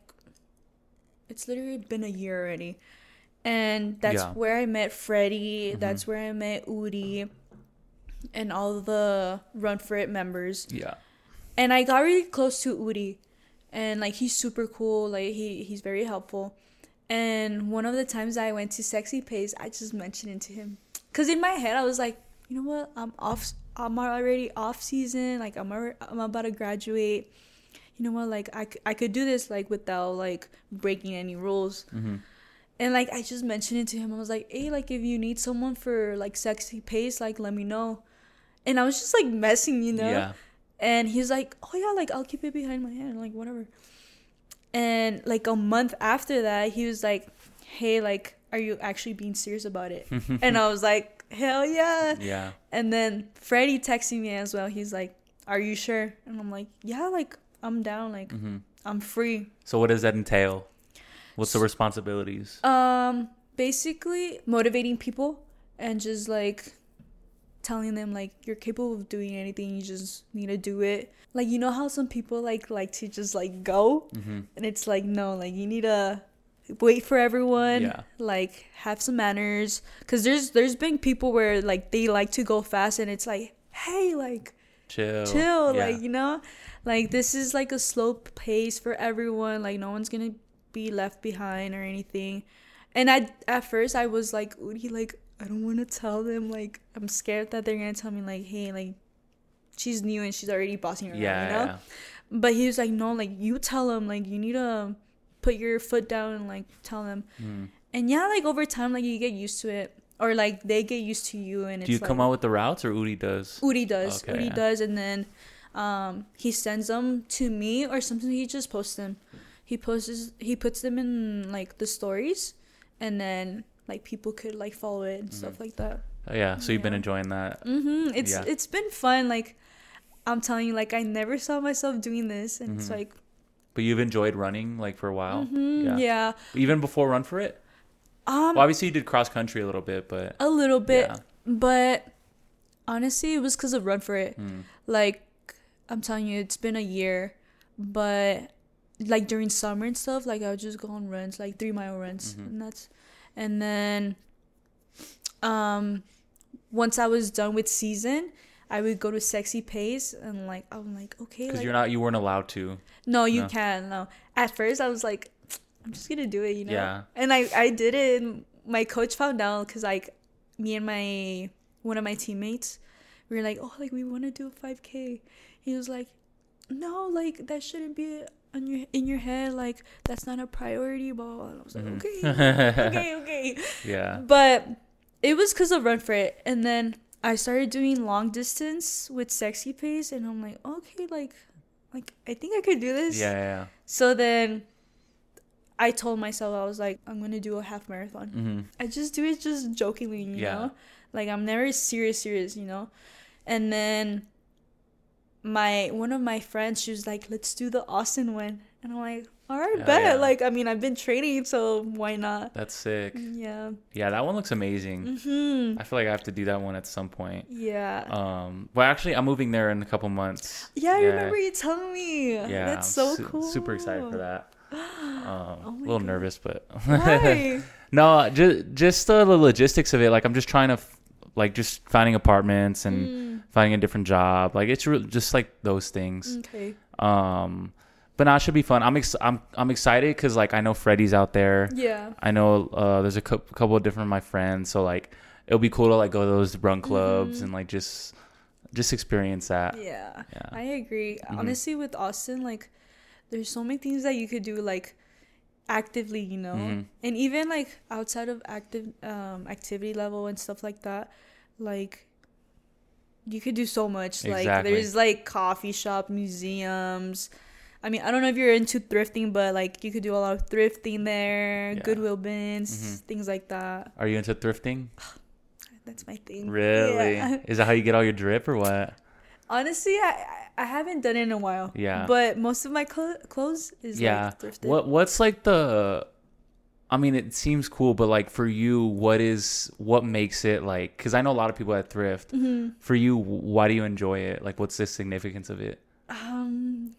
it's literally been a year already. And that's Yeah. where I met Freddie. Mhm. That's where I met Udi and all the Run for It members. Yeah. And I got really close to Udi. And like he's super cool. Like he he's very helpful. And one of the times I went to Sexy Pace, I just mentioned it to him. Cause in my head I was like, you know what? I'm off. I'm already off season. Like I'm already, I'm about to graduate. You know what? Like I, c- I could do this like without like breaking any rules. Mm-hmm. And like I just mentioned it to him. I was like, hey, like if you need someone for like Sexy Pace, like let me know. And I was just like messing, you know. Yeah. And he's like, oh yeah, like I'll keep it behind my hand, like whatever. And like a month after that, he was like, hey, like are you actually being serious about it? And I was like, hell yeah. Yeah. And then Freddie texted me as well. He's like, are you sure? And I'm like, yeah, like I'm down, like Mm-hmm. I'm free. So what does that entail? What's the responsibilities? Um, basically motivating people and just like telling them like you're capable of doing anything, you just need to do it. Like, you know how some people like like to just like go, Mm-hmm. and it's like, no, like you need to wait for everyone. Yeah. Like, have some manners, because there's there's been people where like they like to go fast, and it's like, hey, like Chill. chill, Yeah. like, you know, like this is like a slow pace for everyone, like no one's gonna be left behind or anything. And I at first I was like, Udi, like I don't want to tell them, like I'm scared that they're gonna tell me like, hey, like she's new and she's already bossing around, Yeah, you know. yeah. But he was like, no, like you tell them, like you need to put your foot down and like tell them. Mm. And yeah, like over time, like you get used to it, or like they get used to you. And Do it's you like, come out with the routes, or Udi does? Udi does. Okay, Udi yeah. does, and then um, he sends them to me, or sometimes he just posts them. He posts, he puts them in like the stories, and then like people could like follow it and Mm-hmm. stuff like that. Oh, yeah. So you've been Yeah. enjoying that. Mm-hmm. It's Yeah. it's been fun. Like I'm telling you, like I never saw myself doing this, and it's Mhm. like, But you've enjoyed running like for a while. mhm, yeah. Even before Run for It. Um, Well, obviously you did cross country a little bit, but a little bit, yeah. but honestly, it was because of Run for It. Mm. Like I'm telling you, it's been a year, but like during summer and stuff, like I would just go on runs, like three mile runs, Mhm. and that's, and then, um, once I was done with season, I would go to Sexy Pace, and like I'm like, okay, Because like, you're not, you weren't allowed to. no, you No. can't. No, at first I was like, I'm just gonna do it, you know. Yeah. And I I did it, and my coach found out because like me and my one of my teammates, we were like, oh, like we want to do a five K. He was like, no, like that shouldn't be on your in your head, like that's not a priority, blah, blah. And I was like, Mhm. okay, okay, okay. Yeah. But it was because of Run for It, and then I started doing long distance with Sexy Pace, and I'm like, okay, like, like I think I could do this. Yeah, yeah. So then I told myself, I was like, I'm gonna do a half marathon. Mm-hmm. I just do it just jokingly, you Yeah. know, like I'm never serious, serious, you know. And then my one of my friends, she was like, let's do the Austin one, and I'm like, all right, Yeah, bet. yeah. Like, I mean, I've been training, so why not? That's sick. Yeah. Yeah, that one looks amazing. Mm-hmm. I feel like I have to do that one at some point. Yeah. Um, well, actually, I'm moving there in a couple months. Yeah, I remember you telling me. Yeah, That's I'm so su- cool. Super excited for that. Um, Oh a my little God. nervous, but Why? no, just just uh, the logistics of it. Like, I'm just trying to, f- like, just finding apartments and Mm, finding a different job. Like, it's re- just like those things. okay. Um, but no, it should be fun. I'm ex- I'm I'm excited because like I know Freddie's out there. Yeah. I know uh, there's a cou- couple of different of my friends, so like it'll be cool to like go to those run clubs Mhm. and like just just experience that. Yeah. Yeah. I agree. Mhm. Honestly, with Austin, like, there's so many things that you could do, like, actively, you know, Mhm. and even like outside of active um activity level and stuff like that, like, you could do so much. Like, Exactly. there's like coffee shop, museums. I mean, I don't know if you're into thrifting, but like you could do a lot of thrifting there, Yeah. Goodwill bins, Mhm. things like that. Are you into thrifting? That's my thing. Really? Yeah. Is that how you get all your drip or what? Honestly, I I haven't done it in a while. Yeah. But most of my clo- clothes is Yeah. like thrifted. What What's like the? I mean, it seems cool, but like for you, what is what makes it like? Because I know a lot of people that thrift. Mhm. For you, why do you enjoy it? Like, what's the significance of it? Um,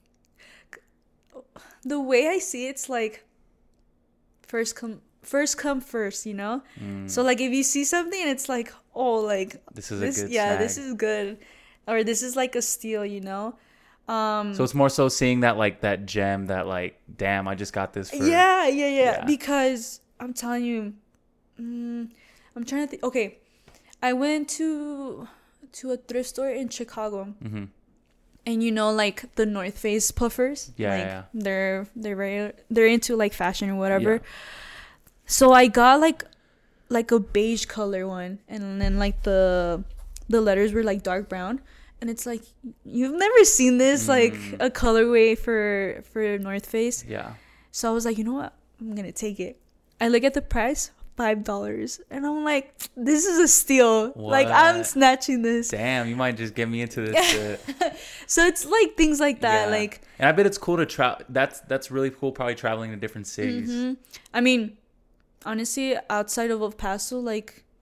the way I see it's like first come first come first, you know. Mm, So like if you see something and it's like, oh, like this is this, a good. yeah, this snag. is good, or this is like a steal, you know. Um, So it's more so seeing that like that gem that like, damn, I just got this. For, yeah, yeah, yeah, Yeah. Because I'm telling you, mm, I'm trying to think. Okay, I went to to a thrift store in Chicago, hmm and you know, like the North Face puffers. Yeah, like, yeah, yeah. They're they're very they're into like fashion or whatever. Yeah. So I got like like a beige color one, and then like the the letters were like dark brown. And it's like, you've never seen this, like Mm. a colorway for for North Face. Yeah. So I was like, you know what? I'm gonna take it. I look at the price, five dollars, and I'm like, this is a steal. Like, I'm What? snatching this. Damn, you might just get me into this shit. So it's like things like that. Yeah. Like, And I bet it's cool to travel. That's that's really cool. Probably traveling to different cities. mhm. I mean, honestly, outside of El Paso, like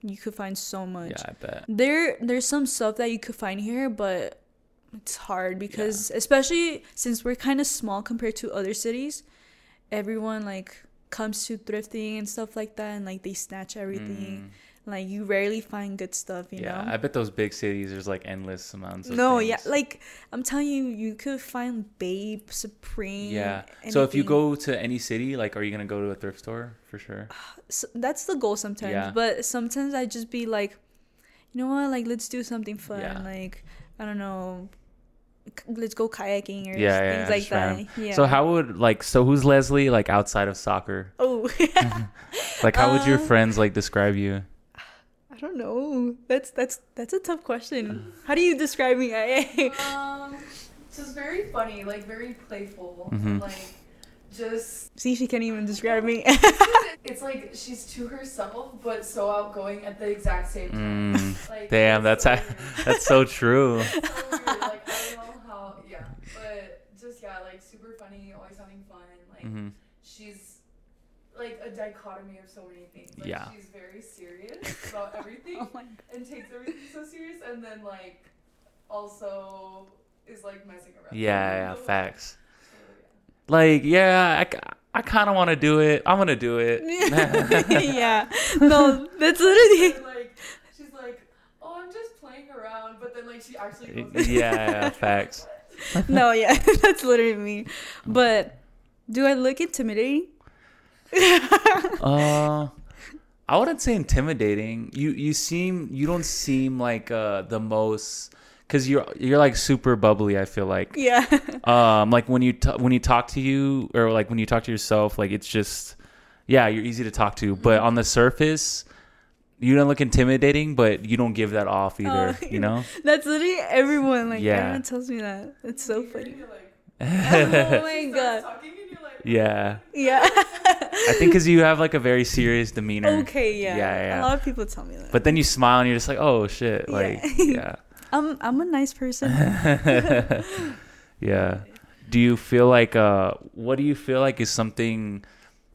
you could find so much. Yeah, I bet. There, there's some stuff that you could find here, but it's hard because, yeah. especially since we're kind of small compared to other cities, everyone like comes to thrifting and stuff like that, and like they snatch everything. Mm. Like you rarely find good stuff, you yeah, know. I bet those big cities there's like endless amounts of no things. Yeah, like I'm telling you, you could find Babe, Supreme. Yeah, anything. So if you go to any city, like, are you gonna go to a thrift store for sure? So that's the goal sometimes. Yeah. But sometimes I just be like, you know what, like let's do something fun. Yeah. Like I don't know, let's go kayaking or yeah, things yeah, like that. Yeah. So how would like so who's Leslie like outside of soccer? Oh. Like how would um, your friends like describe you? I don't know. That's that's that's a tough question. How do you describe me? um, just very funny, like very playful, mm-hmm. like just. See, she can't even describe me. It's like she's to herself, but so outgoing at the exact same time. Mm, like, damn, that's so ha- that's so true. So weird. Like I don't know how. Yeah, but just yeah, like super funny, always having fun. Like mm-hmm. she's. Like a dichotomy of so many things. Like yeah. she's very serious about everything oh and takes everything so serious, and then like also is like messing around. Yeah, yeah, facts. So, yeah. Like yeah, I, I kind of want to do it. I'm gonna do it. Yeah, no, that's literally like she's like, oh, I'm just playing around, but then like she actually goes. Yeah, yeah, facts. No, yeah, that's literally me. But do I look intimidating? uh I wouldn't say intimidating. You you seem you don't seem like uh the most, because you're you're like super bubbly, I feel like. Yeah. Um like when you t- when you talk to you, or like when you talk to yourself, like it's just yeah, you're easy to talk to, but on the surface you don't look intimidating, but you don't give that off either, uh, you know? That's literally everyone, like yeah. everyone tells me that. It's so funny. Oh my god. Yeah. Yeah. I think because you have like a very serious demeanor. Okay, yeah. yeah. Yeah, a lot of people tell me that. But then you smile and you're just like, oh shit, like yeah. yeah. I'm I'm a nice person. Yeah. Do you feel like uh, what do you feel like is something,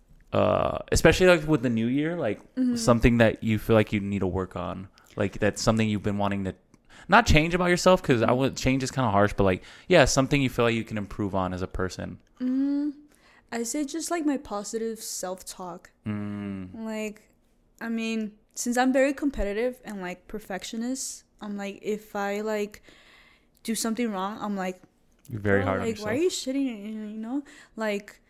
uh, especially like with the new year, like mm-hmm. something that you feel like you need to work on, like that's something you've been wanting to. Not change about yourself, because I would change is kind of harsh, but like yeah, something you feel like you can improve on as a person. Mm, I say just like my positive self-talk. Mm. Like, I mean, since I'm very competitive and like perfectionist, I'm like, if I like do something wrong, I'm like, you're very oh, hard like, on yourself. Why are you shitting? You know, like,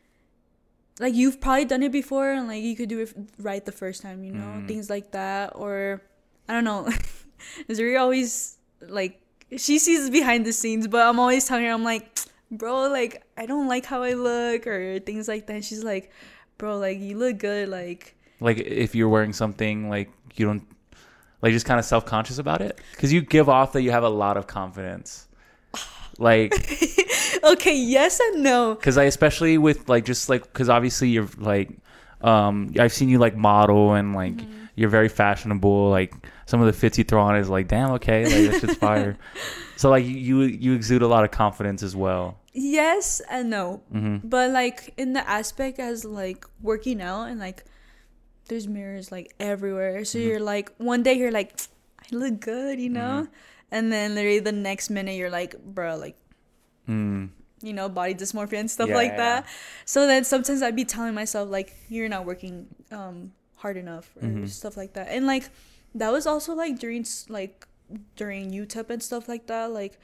like you've probably done it before, and like you could do it right the first time. You know, mm. things like that, or I don't know. Zuri always. Like she sees behind the scenes, but I'm always telling her, I'm like, bro, like I don't like how I look or things like that. And she's like, bro, like you look good. Like like if you're wearing something, like you don't like just kind of self-conscious about it, because you give off that you have a lot of confidence. Like okay, yes and no, because I especially with like just like because obviously you're like um I've seen you like model and like mm-hmm. you're very fashionable. Like some of the fits you throw on is like, damn, okay, like that shit's fire. So like you you exude a lot of confidence as well. Yes and no, mm-hmm. but like in the aspect as like working out and like there's mirrors like everywhere. So mm-hmm. you're like one day you're like, I look good, you know, mm-hmm. and then literally the next minute you're like, bro, like. Mm. You know, body dysmorphia and stuff yeah, like yeah. that. So then sometimes I'd be telling myself like, you're not working um hard enough or mm-hmm. stuff like that. And like that was also like during like during U T E P and stuff like that. Like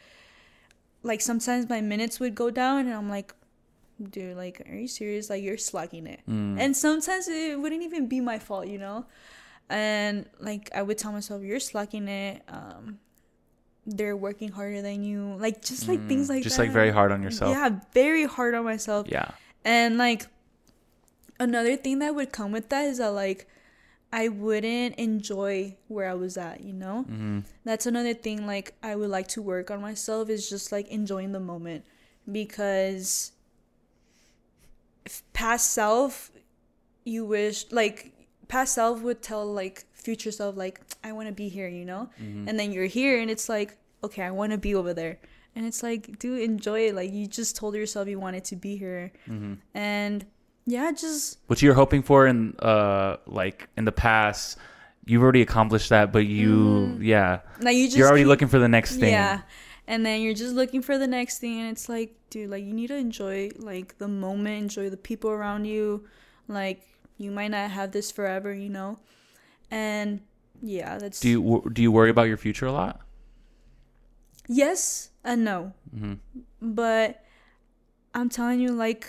like sometimes my minutes would go down and I'm like, dude, like are you serious? Like you're slacking it. Mm. And sometimes it wouldn't even be my fault, you know. And like I would tell myself, you're slacking it. Um, they're working harder than you. Like just like mm. things like just that. like very hard on yourself. Yeah, very hard on myself. Yeah. And like another thing that would come with that is that like I wouldn't enjoy where I was at, you know? Mm-hmm. That's another thing like I would like to work on myself, is just like enjoying the moment, because past self, you wish like past self would tell like future self like, I want to be here, you know? Mm-hmm. And then you're here and it's like, okay, I want to be over there. And it's like, dude, enjoy it. Like you just told yourself you wanted to be here. Mm-hmm. And yeah, just what you're hoping for in uh like in the past, you've already accomplished that, but you, Mhm. yeah, Like you just you're already keep- looking for the next thing. Yeah. And then you're just looking for the next thing, and it's like, dude, like you need to enjoy like the moment, enjoy the people around you. Like you might not have this forever, you know. And yeah, that's Do you w- do you worry about your future a lot? yes and no. Mm-hmm. But I'm telling you, like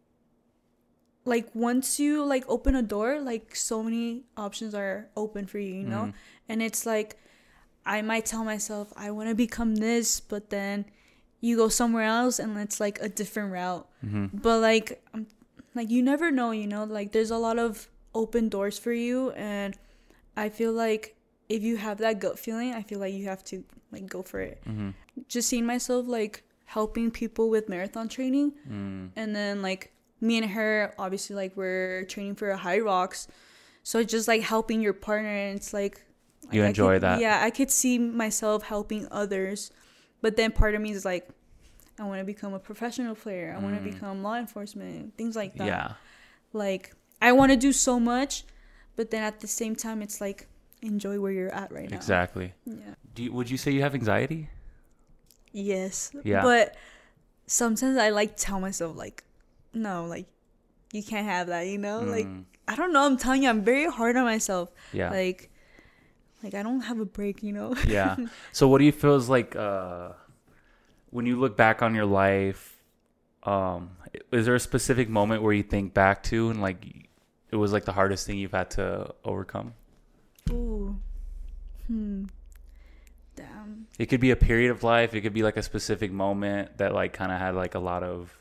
like once you like open a door, like so many options are open for you, you know. Mhm. And it's like I might tell myself I want to become this, but then you go somewhere else and it's like a different route. Mm-hmm. But like um, like you never know, you know. Like there's a lot of open doors for you, and I feel like if you have that gut feeling, I feel like you have to like go for it. Mm-hmm. Just seeing myself like helping people with marathon training, Mm. and then like me and her obviously like we're training for a high rocks, so just like helping your partner, and it's like, like You I enjoy could- that. yeah, I could see myself helping others, but then part of me is like I want to become a professional player, I want to Mm. become law enforcement, things like that. Yeah. Like I want to do so much, but then at the same time it's like enjoy where you're at right now. Exactly. Yeah. Do you, would you say you have anxiety? Yes. Yeah. But sometimes I like tell myself like, no, like you can't have that, you know? Like Mm. I don't know, I'm telling you, I'm very hard on myself. Yeah. Like like I don't have a break, you know? Yeah. So what do you feel is like uh when you look back on your life, um is there a specific moment where you think back to and like it was like the hardest thing you've had to overcome? Ooh. Hmm. Damn. It could be a period of life, it could be like a specific moment that like kind of had like a lot of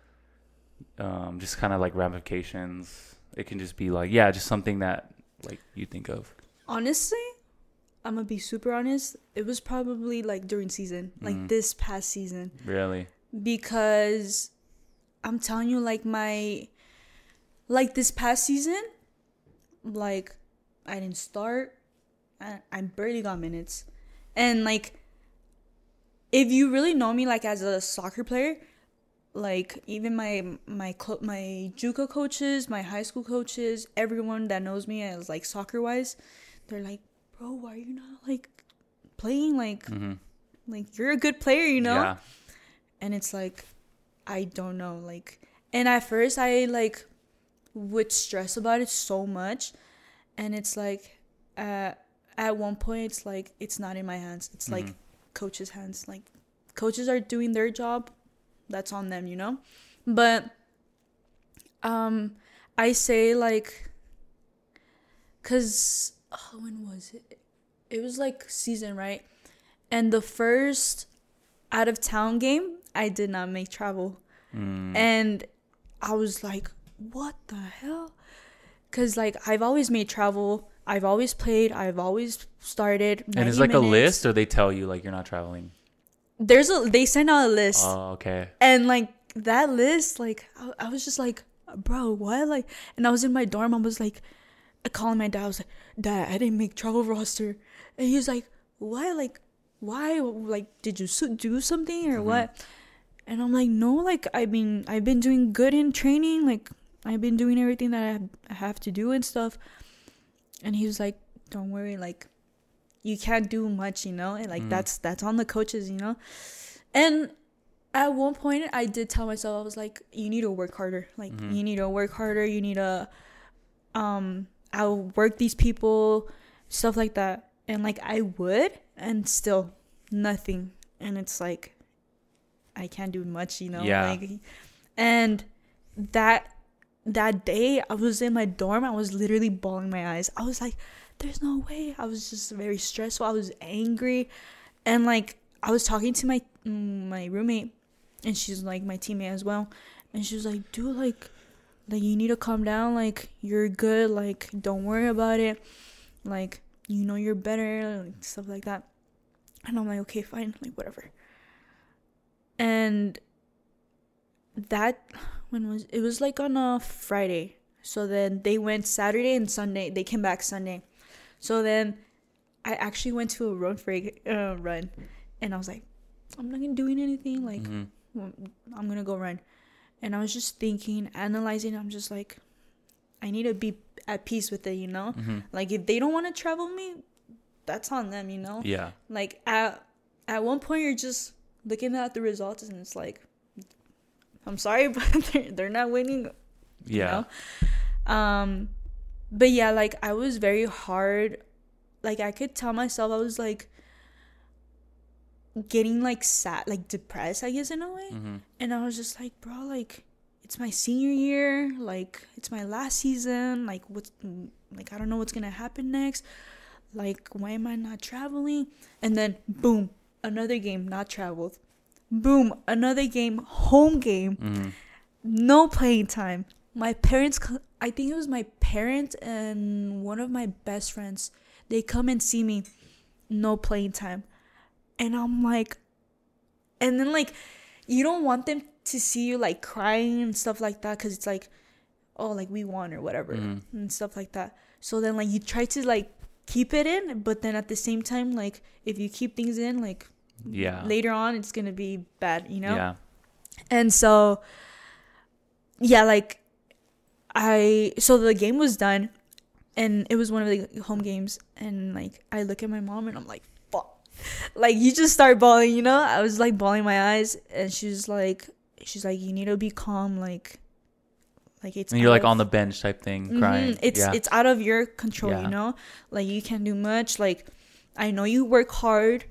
um just kind of like ramifications. It can just be like, yeah, just something that like you think of. Honestly, I'm gonna be super honest. It was probably like during season, like Mhm. this past season. Really? Because I'm telling you, like my like this past season, like I didn't start. I, I barely got minutes. And like if you really know me like as a soccer player, like even my my cl- my JUCO coaches, my high school coaches, everyone that knows me as like soccer wise, they're like, bro, why are you not like playing? Like Mm-hmm. like you're a good player, you know? Yeah. And it's like I don't know, like, and at first I like would stress about it so much, and it's like uh, at one point it's like it's not in my hands, it's like Mhm. coaches' hands. Like coaches are doing their job, that's on them, you know. But um I say like because oh, when was it it was like season, right? And the first out of town game I did not make travel. Mm. And I was like, what the hell? Because like I've always made travel, I've always played, I've always started And it's ninety like a minutes. list, or they tell you like you're not traveling. There's a they send out a list. Oh, okay. And like that list, like I, I was just like, bro, what? Like, and I was in my dorm, I was like calling my dad, I was like, Dad, I didn't make travel roster. And he was like, what? Like, why? Like, did you so- do something or Mhm. what? And I'm like, no, like I mean I've been doing good in training, like I've been doing everything that I have, I have to do and stuff. And he was like, don't worry, like you can't do much, you know, and like Mhm. that's that's on the coaches, you know. And at one point I did tell myself, I was like, you need to work harder, like Mhm. you need to work harder, you need to um outwork these people, stuff like that. And like I would, and still nothing. And it's like I can't do much, you know. Yeah. Like, and that that day I was in my dorm, I was literally bawling my eyes. I was like, there's no way. I was just very stressful, I was angry. And like I was talking to my my roommate, and she's like my teammate as well, and she was like, dude, like like you need to calm down, like you're good, like don't worry about it, like you know you're better, like, stuff like that. And I'm like, okay, fine, like whatever. And that when was it was like on a Friday, so then they went Saturday and Sunday, they came back Sunday. So then I actually went to a road break uh, run, and I was like, I'm not gonna doing anything, like Mhm. I'm gonna go run. And I was just thinking, analyzing, I'm just like, I need to be at peace with it, you know? Mm-hmm. Like, if they don't want to travel with me, that's on them, you know? Yeah. Like, at, at one point, you're just looking at the results, and it's like, I'm sorry, but they're, they're not winning, you Yeah. know? Um, but yeah, like, I was very hard. Like, I could tell myself I was, like, getting, like, sad, like, depressed, I guess, in a way. Mm-hmm. And I was just like, bro, like, it's my senior year. Like, it's my last season. Like, what's, like, I don't know what's going to happen next. Like, why am I not traveling? And then, boom, another game, not traveled. Boom, another game, home game. Mm-hmm. No playing time. My parents, I think it was my parent and one of my best friends. They come and see me. No playing time. And I'm like, and then, like, you don't want them to see you, like, crying and stuff like that, because it's like, oh, like, we won or whatever, mm. and stuff like that. So then, like, you try to, like, keep it in, but then at the same time, like, if you keep things in, like, yeah, later on, it's gonna be bad, you know? Yeah. And so, yeah, like, I, so the game was done, and it was one of the home games, and, like, I look at my mom, and I'm like, fuck. Like, you just start bawling, you know? I was, like, bawling my eyes, and she's like, she's like, you need to be calm, like, like it's. And you're, like, of, on the bench type thing, mm-hmm, crying. It's yeah. it's out of your control, Yeah. you know? Like, you can't do much. Like, I know you work hard.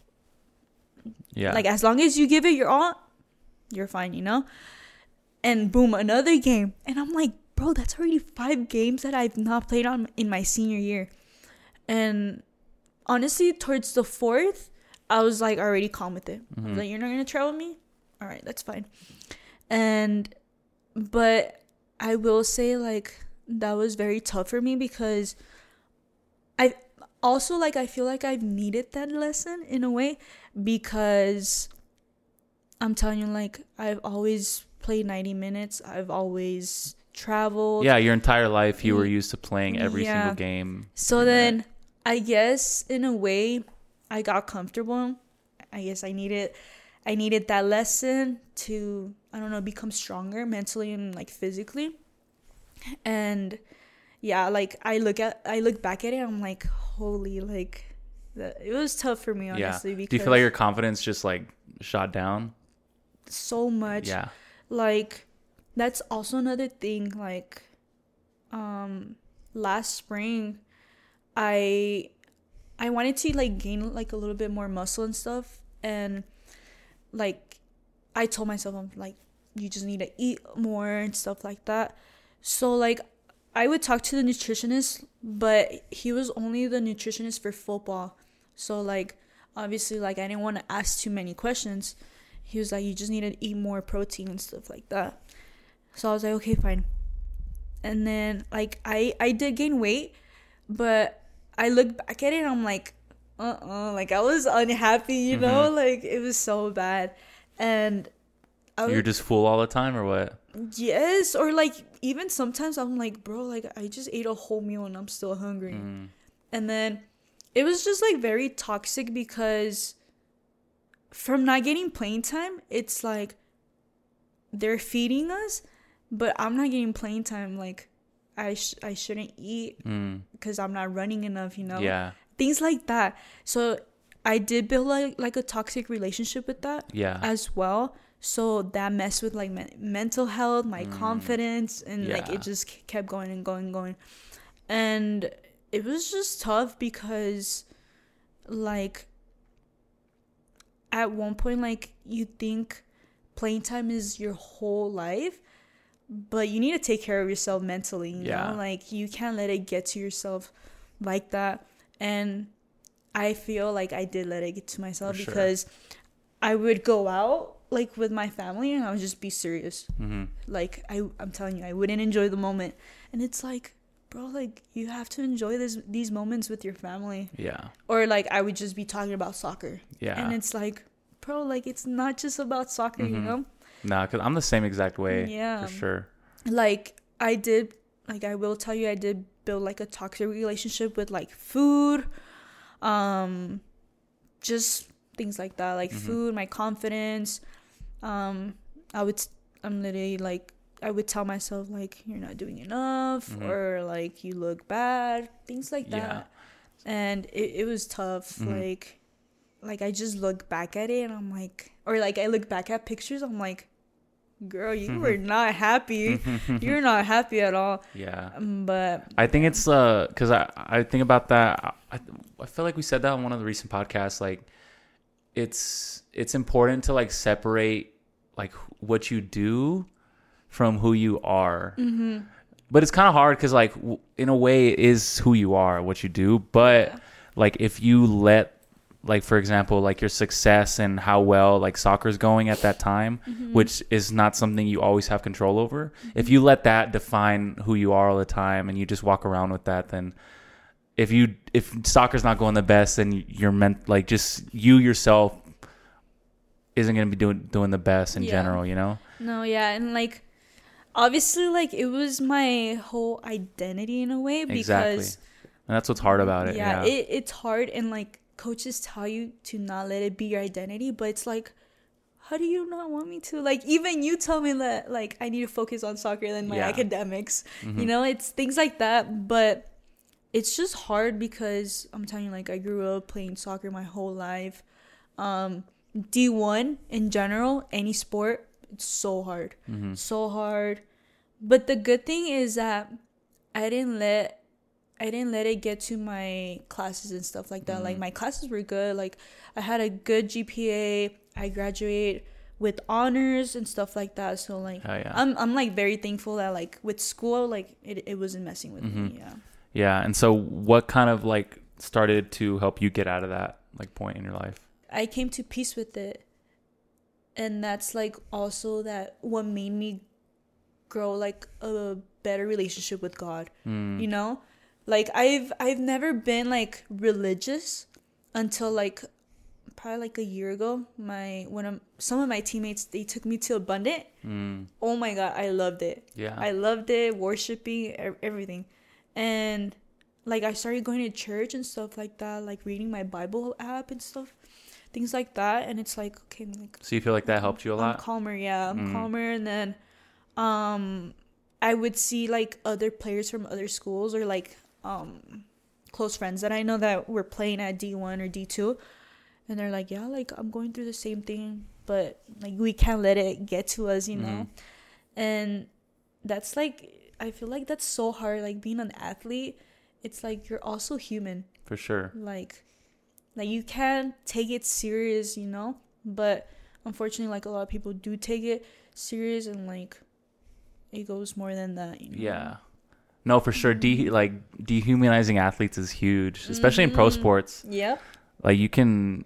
Yeah. Like, as long as you give it your all, you're fine, you know? And boom, another game. And I'm like, bro, that's already five games that I've not played on in my senior year. And honestly, towards the fourth, I was, like, already calm with it. Mm-hmm. I was like, you're not going to travel with me? All right, that's fine. And, but I will say, like, that was very tough for me because I also, like, I feel like I've needed that lesson in a way because I'm telling you, like, I've always played ninety minutes. I've always traveled. Yeah, your entire life you were used to playing every Yeah. single game. So then, I guess in a way, I got comfortable. I guess I needed, I needed that lesson to, I don't know, become stronger mentally and, like, physically. And yeah, like, I look at, I look back at it, I'm like, holy, like, that, it was tough for me, honestly. Yeah. Because Do you feel like your confidence just, like, shot down? so much. Yeah. Like, that's also another thing. Like, um, last spring, I, I wanted to, like, gain, like, a little bit more muscle and stuff. And, like, I told myself, I'm like, you just need to eat more and stuff like that. So, like, I would talk to the nutritionist, but he was only the nutritionist for football. So, like, obviously, like, I didn't want to ask too many questions. He was like, you just need to eat more protein and stuff like that. So I was like, okay, fine. And then, like, I, I did gain weight, but I look back at it and I'm like, uh-uh. Like, I was unhappy, you know? Mm-hmm. Like, it was so bad. And I was, You're just full all the time or what? yes. Or, like, even sometimes I'm like, bro, like, I just ate a whole meal and I'm still hungry. Mm. And then it was just, like, very toxic because from not getting playing time, it's like they're feeding us, but I'm not getting playing time. Like, I sh- I shouldn't eat Mm. because I'm not running enough, you know? Yeah. Things like that. So I did build like, like a toxic relationship with that Yeah. as well. So that messed with, like, my mental health, my Mm. confidence, and like Yeah. it just k- kept going and going and going. And it was just tough because, like, at one point, like, you think playing time is your whole life, but you need to take care of yourself mentally, you Yeah. know? Like, you can't let it get to yourself like that. And I feel like I did let it get to myself For sure. because I would go out, like, with my family and I would just be serious. Mm-hmm. Like, I, I'm telling you, I wouldn't enjoy the moment. And it's like, bro, like, you have to enjoy this these moments with your family. Yeah. Or, like, I would just be talking about soccer. Yeah. And it's like, bro, like, it's not just about soccer, you Mhm. know? Nah, because I'm the same exact way. Yeah. For sure. Like, I did, like, I will tell you, I did build, like, a toxic relationship with, like, food, um, just things like that, like, Mhm. food, my confidence. Um, I would, I'm literally, like, I would tell myself like you're not doing enough Mm-hmm. or like you look bad, things like that. Yeah. And it, it was tough. Mhm. Like like I just look back at it and I'm like, or like I look back at pictures, I'm like, girl, you were not happy. You're not happy at all. Yeah. Um, but I think it's uh because I, I think about that. I, I feel like we said that on one of the recent podcasts. Like it's it's important to like separate like what you do from who you are. mm-hmm. But it's kind of hard because like w- in a way it is who you are, what you do. But Yeah. like if you let like for example like your success and how well like soccer's going at that time, Mm-hmm. which is not something you always have control over. If you let that define who you are all the time and you just walk around with that, then if you if soccer's not going the best, then you're meant like just you yourself isn't going to be doing doing the best in Yeah. general, you know? No, yeah, and like obviously like it was my whole identity in a way because Exactly. And that's what's hard about it. yeah, Yeah. It, it's hard, and like coaches tell you to not let it be your identity, but it's like, how do you not want me to? Like even you tell me that like I need to focus on soccer than my Yeah. academics. Mhm. You know, it's things like that, but it's just hard because I'm telling you, like I grew up playing soccer my whole life. Um, D one in general, any sport, it's so hard, Mm-hmm. so hard. But the good thing is that I didn't let I didn't let it get to my classes and stuff like that. Mm-hmm. Like my classes were good. Like I had a good G P A. I graduated with honors and stuff like that. So like Oh, yeah. I'm I'm like very thankful that like with school like it, it wasn't messing with Mm-hmm. me. Yeah. Yeah. And so what kind of like started to help you get out of that like point in your life? I came to peace with it. And that's like also that what made me grow like a better relationship with God. Mm. You know? Like I've I've never been like religious until like probably like a year ago. My when I'm, some of my teammates, they took me to Abundant. Mm. Oh my God, I loved it. Yeah. I loved it, worshiping, e- everything. And like I started going to church and stuff like that, like reading my Bible app and stuff, things like that. And it's like, okay, I'm like So you feel like that helped you a I'm lot? calmer, yeah, I'm Mm. calmer. And then um I would see like other players from other schools or like um close friends that I know that were playing at D one or D two, and they're like, yeah, like I'm going through the same thing, but like we can't let it get to us, you know. And that's like, I feel like that's so hard, like being an athlete. It's like you're also human, For sure. like like you can take it serious, you know, but unfortunately like a lot of people do take it serious, and like it goes more than that, you know? Yeah. No, for sure. De- like dehumanizing athletes is huge, especially in pro Mhm. sports. Yep. Like you can,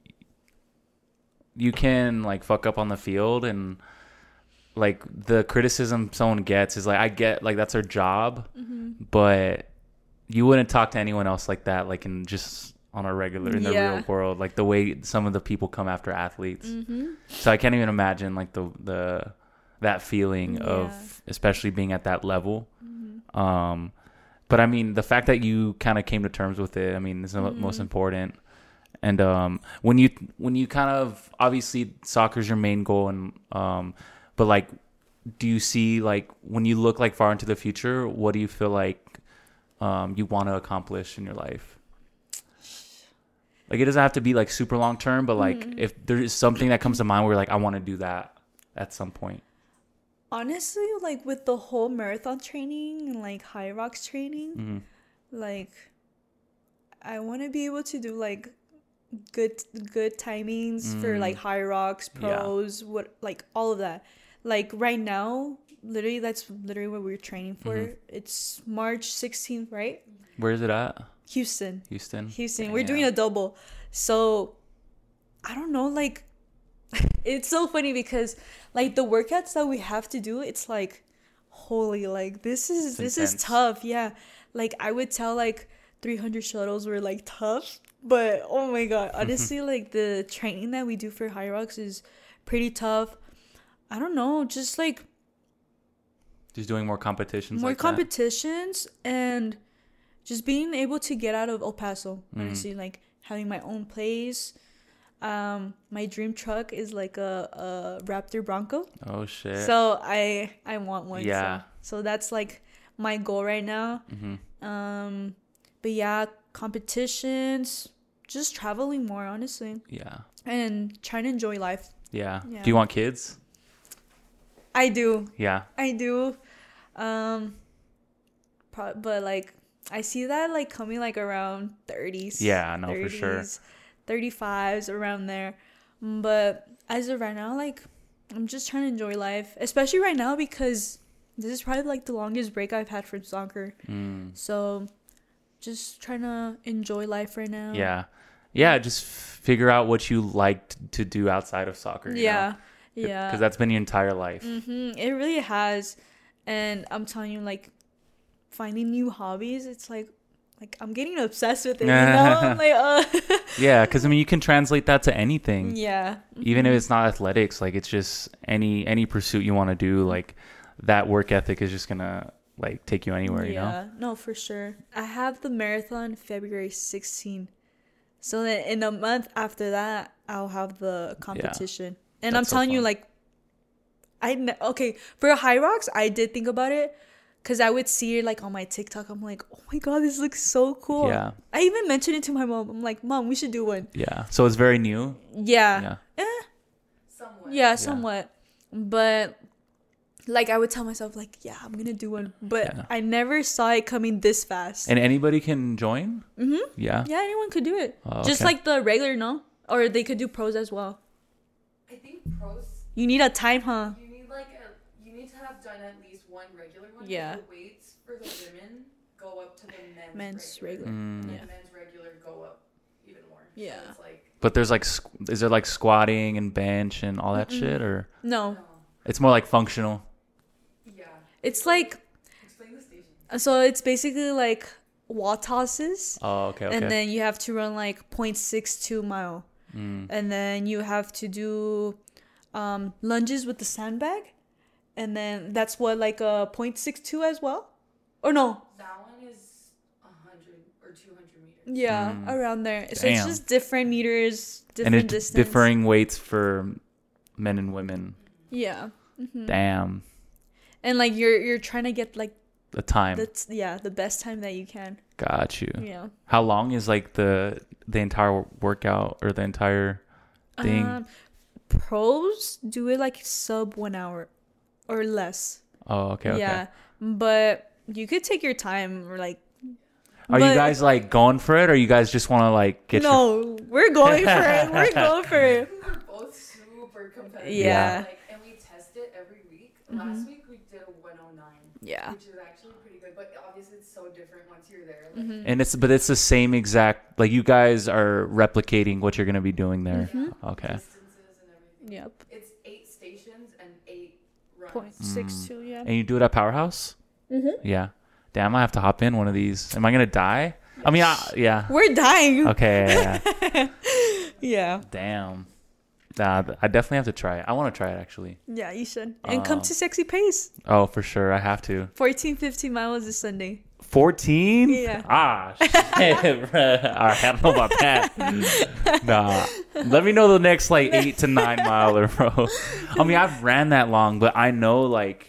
you can like fuck up on the field, and like the criticism someone gets is like, I get like that's their job, Mm-hmm. but you wouldn't talk to anyone else like that, like in just on a regular in the Yeah. real world, like the way some of the people come after athletes. Mm-hmm. So I can't even imagine like the the that feeling Yeah. of especially being at that level. Mm-hmm. Um, but I mean, the fact that you kind of came to terms with it, I mean, is the Mhm. most important. And um, when you when you kind of obviously soccer's your main goal, and um, but like, do you see like when you look like far into the future, what do you feel like um, you want to accomplish in your life? Like it doesn't have to be like super long term, but like Mhm. if there is something that comes to mind where you're like, I want to do that at some point. Honestly, like with the whole marathon training and like high rocks training, Mm-hmm. like I want to be able to do like good good timings for Mm. like high rocks, Yeah. pros, what like all of that. Like right now, literally that's literally what we're training for. Mhm. It's March sixteenth, right? Where is it at? Houston. Houston. Houston. We're Damn. doing a double. So I don't know, like it's so funny because like the workouts that we have to do, it's like holy, like this is It's this intense. is tough. Yeah. Like I would tell like three hundred shuttles were like tough, but oh my god, honestly like the training that we do for high rocks is pretty tough. I don't know, just like Just doing more competitions. more like that. competitions and just being able to get out of El Paso, Mhm. honestly, like having my own place. um my dream truck is like a, a Raptor Bronco. Oh shit. So I I want one. Yeah. So, so that's like my goal right now. Mm-hmm. Um, but yeah, competitions, just traveling more, honestly, Yeah. and trying to enjoy life. Yeah. Yeah. Do you want kids? I do. Yeah. I do. Um, pro- but like I see that like coming like around thirties. Yeah, no, for sure. thirty-fives around there. But as of right now, like I'm just trying to enjoy life, especially right now because this is probably like the longest break I've had from soccer. Mm. So just trying to enjoy life right now. Yeah. Yeah, just figure out what you like t- to do outside of soccer. You Yeah. Yeah. Because that's been your entire life. Mm-hmm. It really has. And I'm telling you, like, finding new hobbies, it's like, like I'm getting obsessed with it, you know? I'm like, uh. Yeah, because, I mean, you can translate that to anything. Yeah. Even if it's not athletics, like, it's just any any pursuit you want to do, like, that work ethic is just going to, like, take you anywhere, you know? Yeah, no, for sure. I have the marathon February sixteenth. So then in a month after that, I'll have the competition. And That's I'm so telling you, fun. like, I ne- okay, for High Rocks, I did think about it because I would see it, like, on my TikTok. I'm like, oh, my God, this looks so cool. Yeah. I even mentioned it to my mom. I'm like, Mom, we should do one. Yeah. So it's very new. Yeah. Yeah. Eh, Somewhat. yeah, somewhat. But, like, I would tell myself, like, yeah, I'm going to do one. But Yeah. I never saw it coming this fast. And anybody can join? Mm-hmm. Yeah. Yeah, anyone could do it. Oh, Just okay. like the regular, no? Or they could do pros as well. I think pros. You need a time, huh? You need like a. You need to have done at least one regular one. Yeah. The weights for the women go up to the men's. Men's regular. regular. Mm. And Yeah. the men's regular go up even more. Yeah. So it's like. But there's like, squ- is there like squatting and bench and all that Mm-mm. shit? Or No. No. it's more like functional? Yeah. It's like, Explain the station. so it's basically like wall tosses. Oh, okay, okay. And then you have to run like zero point six two mile. Mm. And then you have to do um, lunges with the sandbag. And then that's what, like a zero point six two as well? Or no? That one is one hundred or two hundred meters. Yeah, Mm. around there. So it's Damn. just different meters, And different it's distance. differing weights for men and women. Yeah. hmm Damn. And like you're you're trying to get like The time. that's yeah the best time that you can. Got you. Yeah. How long is like the the entire workout or the entire thing? Um, pros do it like sub one hour or less. Oh, okay, okay. Yeah, but you could take your time or like. Are you but- guys like going for it, or you guys just want to like get your? No, we're going for it. We're going for it. We're both super competitive. Yeah. Like, and we test it every week. Mhm. Last week we did a one oh nine. Yeah. Which is actually pretty good, but obviously it's so different once you're there. Like, Mhm. And it's but it's the same exact like you guys are replicating what you're gonna be doing there. Mhm. Okay. distances and everything. Yep. It's eight stations and eight runs. Point six two. Yeah. And you do it at Powerhouse? Mhm. Yeah. Damn, I have to hop in one of these. Am I gonna die? I mean, I, yeah. We're dying. Okay. Yeah, yeah. Yeah. Damn. Nah, th- I definitely have to try it. I want to try it actually. Yeah, you should. And come Um, to Sexy Pace. Oh, for sure. I have to. fourteen, fifteen miles this Sunday. fourteen? Yeah. Ah, shit, bruh. All right, I don't know about that. Nah. Let me know the next like eight to nine miler, bro. I mean, I've ran that long, but I know like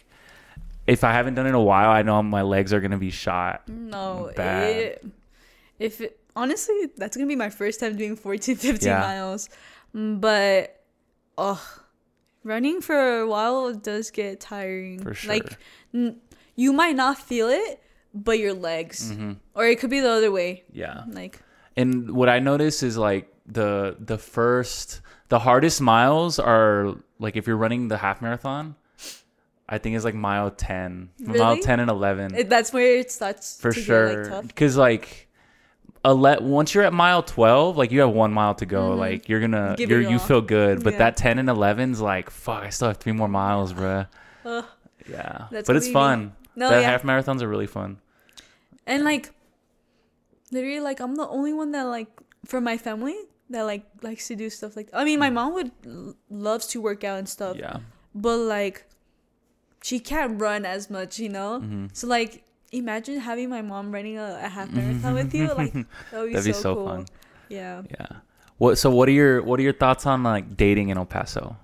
if I haven't done it in a while, I know my legs are gonna be shot. No, Bad. it, if it, honestly, that's gonna be my first time doing fourteen, fifteen Yeah. miles. Mm, But, oh, running for a while does get tiring. For sure. Like, n- you might not feel it, but your legs, hmm or it could be the other way. Yeah. Like, And what I notice is like the the first the hardest miles are like if you're running the half marathon, I think it's like mile ten, mile Really? ten and eleven it, that's where it starts for to get, sure. like, tough. Because like, ele- once you're at mile twelve, like you have one mile to go. Mhm. Like you're gonna Give you're it you all. feel good, but Yeah. that ten and eleven's like fuck. I still have three more miles, bruh. Ugh. Yeah, That's but it's gonna be- fun. No, the yeah. half marathons are really fun. And like, literally, like I'm the only one that like from my family that like likes to do stuff like. I mean, my mom would l- loves to work out and stuff, Yeah. but like, she can't run as much, you know. hmm So like, imagine having my mom running a, a half marathon with you. Like that would be, That'd be so, so cool. fun. Yeah. Yeah. What? So what are your what are your thoughts on like dating in El Paso?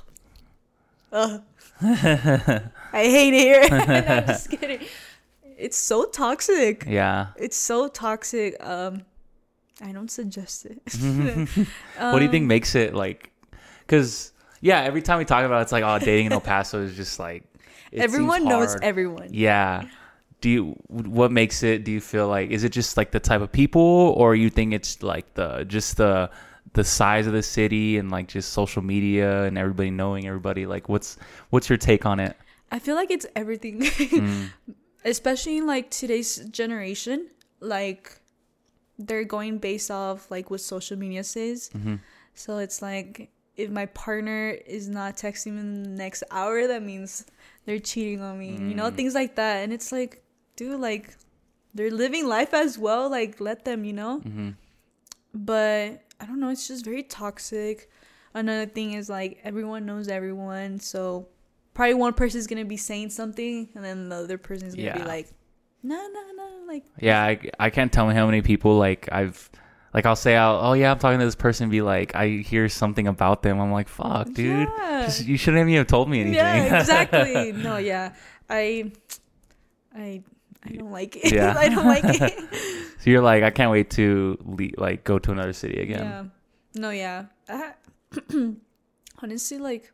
Uh, I hate it here. No, I'm just kidding. It's so toxic. Yeah. It's so toxic. Um, I don't suggest it. um, what do you think makes it like? Because yeah, every time we talk about it, it's like, oh, dating in El Paso is just like it everyone knows everyone. Yeah. Do you? What makes it? Do you feel like is it just like the type of people, or you think it's like the just the the size of the city and like just social media and everybody knowing everybody? Like, what's what's your take on it? I feel like it's everything, mm. especially in like today's generation. Like, they're going based off like what social media says. Mm-hmm. So it's like if my partner is not texting me in the next hour, that means they're cheating on me. Mm. You know, things like that. And it's like, dude, like they're living life as well. Like, let them, you know. Mm-hmm. But I don't know. It's just very toxic. Another thing is like everyone knows everyone, so probably one person is gonna be saying something, and then the other person is gonna yeah. be like, "No, no, no." Like, yeah, I, I can't tell how many people like I've like I'll say out, oh yeah, I'm talking to this person, be like, I hear something about them. I'm like, fuck, dude, yeah. Just, you shouldn't even have told me anything. Yeah, exactly. No, yeah, I, I. I don't like it. Yeah. I don't like it. So you're like, I can't wait to le- like go to another city again. Yeah. No, yeah. I, honestly, like,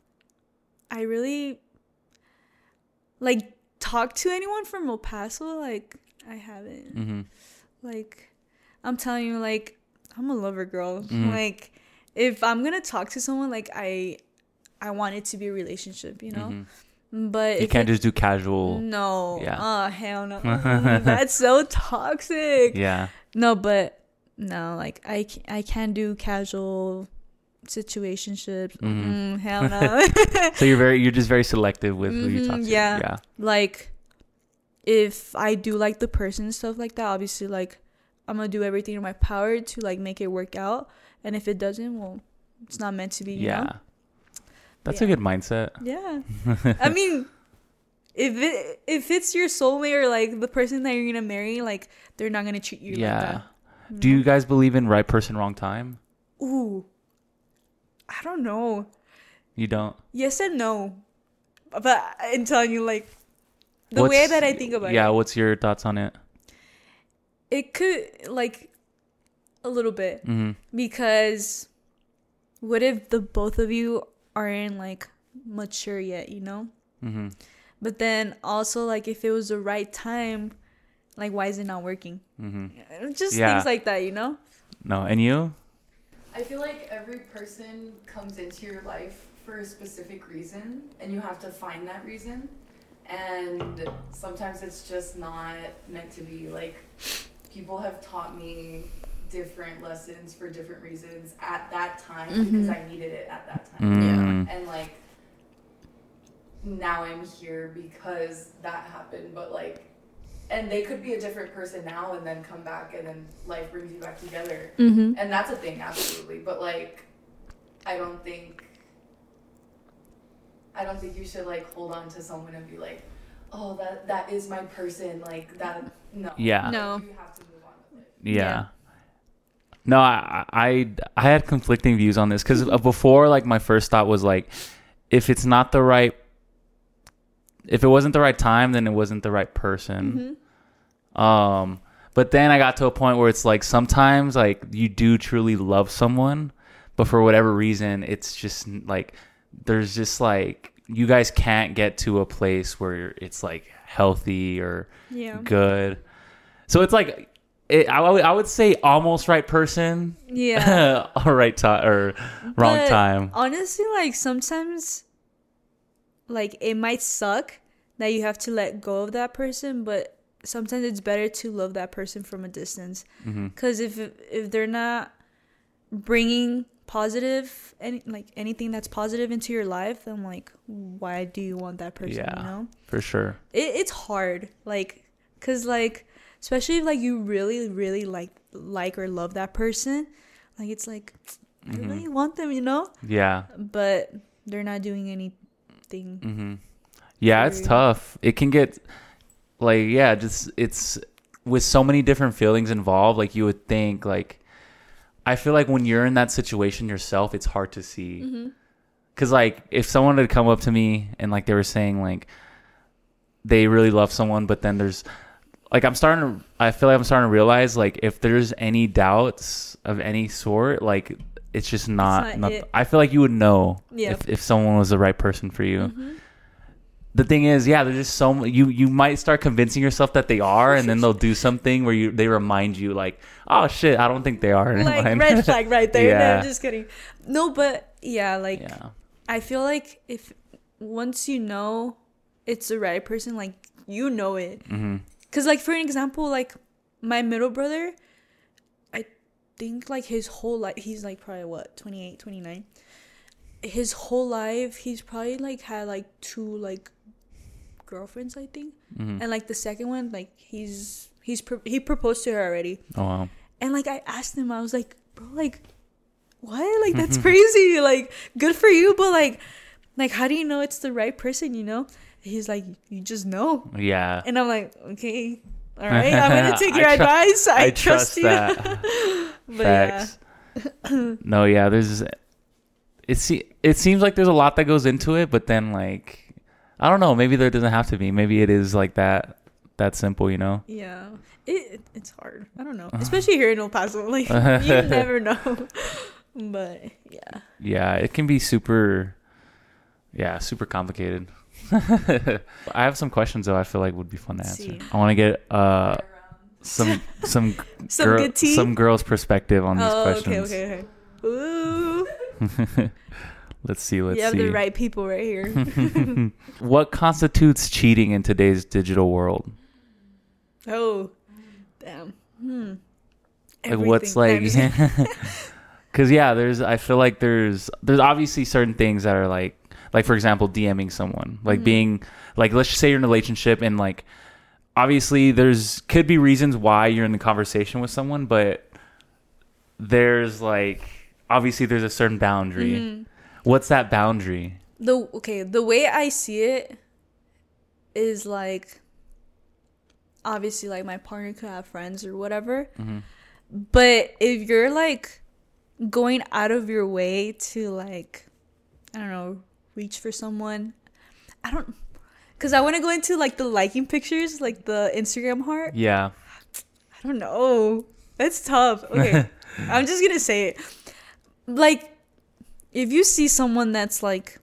I really like talk to anyone from El Paso. Like, I haven't. Mm-hmm. Like, I'm telling you, like, I'm a lover girl. Mm-hmm. Like, if I'm gonna talk to someone, like, I, I want it to be a relationship. You know. Mm-hmm. But you can't it, just do casual. No. Yeah. Oh, hell no. That's so toxic. Yeah. No, but no, like I, I can't do casual situationships. Mm-hmm. Mm, hell no. So you're very you're just very selective with mm-hmm, who you talk to. Yeah. Yeah. Like if I do like the person and stuff like that, obviously like I'm gonna do everything in my power to like make it work out. And if it doesn't, well, it's not meant to be. You yeah. know? That's yeah. a good mindset. Yeah. I mean, if it if it's your soulmate or like the person that you're gonna marry, like they're not gonna treat you yeah. like that. You Do know? You guys believe in right person, wrong time? Ooh. I don't know. You don't? Yes and no. But I'm telling you, like, the what's, way that I think about yeah, it. Yeah, what's your thoughts on it? It could, like, a little bit. Mm-hmm. Because what if the both of you aren't like mature yet, you know? Mm-hmm. But then also like if it was the right time, like why is it not working? Mm-hmm. Just yeah. things like that, you know? No, and you? I feel like every person comes into your life for a specific reason, and you have to find that reason. And sometimes it's just not meant to be. Like, people have taught me different lessons for different reasons at that time mm-hmm. because I needed it at that time. Mm. Yeah. And like now I'm here because that happened, but like and they could be a different person now and then come back and then life brings you back together. Mm-hmm. And that's a thing, absolutely. But like I don't think I don't think you should like hold on to someone and be like, oh, that that is my person, like that. No. Yeah. No. You have to move on with it. Yeah. yeah. No, I, I I had conflicting views on this because before, like, my first thought was like, if it's not the right, if it wasn't the right time, then it wasn't the right person. Mm-hmm. Um, but then I got to a point where it's like sometimes like you do truly love someone, but for whatever reason, it's just like there's just like you guys can't get to a place where it's like healthy or yeah. good. So it's like. It, I, I would say almost right person. Yeah. Or right time or wrong but time. Honestly, like sometimes, like it might suck that you have to let go of that person, but sometimes it's better to love that person from a distance. Because mm-hmm. if if they're not bringing positive any like anything that's positive into your life, then like why do you want that person? Yeah, you know, for sure. It, it's hard, like, cause like. Especially if like you really, really like like or love that person, like it's like I mm-hmm. really want them, you know. Yeah. But they're not doing anything. Mm-hmm. Yeah, it's tough. It can get like yeah, just it's with so many different feelings involved. Like you would think like I feel like when you're in that situation yourself, it's hard to see. Mm-hmm. Cause like if someone had come up to me and like they were saying like they really love someone, but then there's like I'm starting to I feel like I'm starting to realize like if there's any doubts of any sort, like it's just not, not not it. I feel like you would know Yeah. if, if someone was the right person for you. Mm-hmm. The thing is, yeah, there's just so m- you you might start convincing yourself that they are, and then they'll do something where you they remind you like, oh shit, I don't think they are. Never Like mind. red flag right there. Yeah. No, I'm just kidding. No, but yeah, like Yeah. I feel like if once you know it's the right person, like you know it. Mm-hmm. Cause like for an example, like my middle brother, I think like his whole life, he's like probably what twenty-eight, twenty-nine. His whole life, he's probably like had like two like girlfriends, I think, Mm-hmm. and like the second one, like he's he's pro- he proposed to her already, Oh wow. and like I asked him, I was like, bro, like what? Like that's crazy. Like good for you, but like like how do you know it's the right person? You know? He's like, you just know. Yeah. And I'm like, okay, all right, I'm gonna take your I tru- advice. I, I trust, trust you. that. But Facts. No, yeah, there's it se- it seems like there's a lot that goes into it, but then like I don't know, maybe there doesn't have to be. Maybe it is like that that simple, you know? yeah, it it's hard. I don't know, especially here in El Paso. Like you never know. But yeah, Yeah, it can be super yeah, super complicated. I have some questions though I feel like would be fun to answer. See. I want to get uh some some some girl, good tea. some girls' perspective on these Oh, questions. okay, okay, okay. Ooh, Let's see, let's you have see. the right people right here. What constitutes cheating in today's digital world? Oh, damn. Hmm. Like what's Everything. like because yeah, there's I feel like there's there's obviously certain things that are like like for example DMing someone, like Mhm. being like let's just say you're in a relationship and like obviously there's could be reasons why you're in the conversation with someone, but there's like obviously there's a certain boundary. Mhm. What's that boundary? The okay, the way I see it is like obviously like my partner could have friends or whatever. Mhm. But if you're like going out of your way to like I don't know, reach for someone, I don't cuz I want to go into like the liking pictures, like the Instagram heart. Yeah. I don't know. That's tough. Okay. I'm just going to say it. Like if you see someone that's like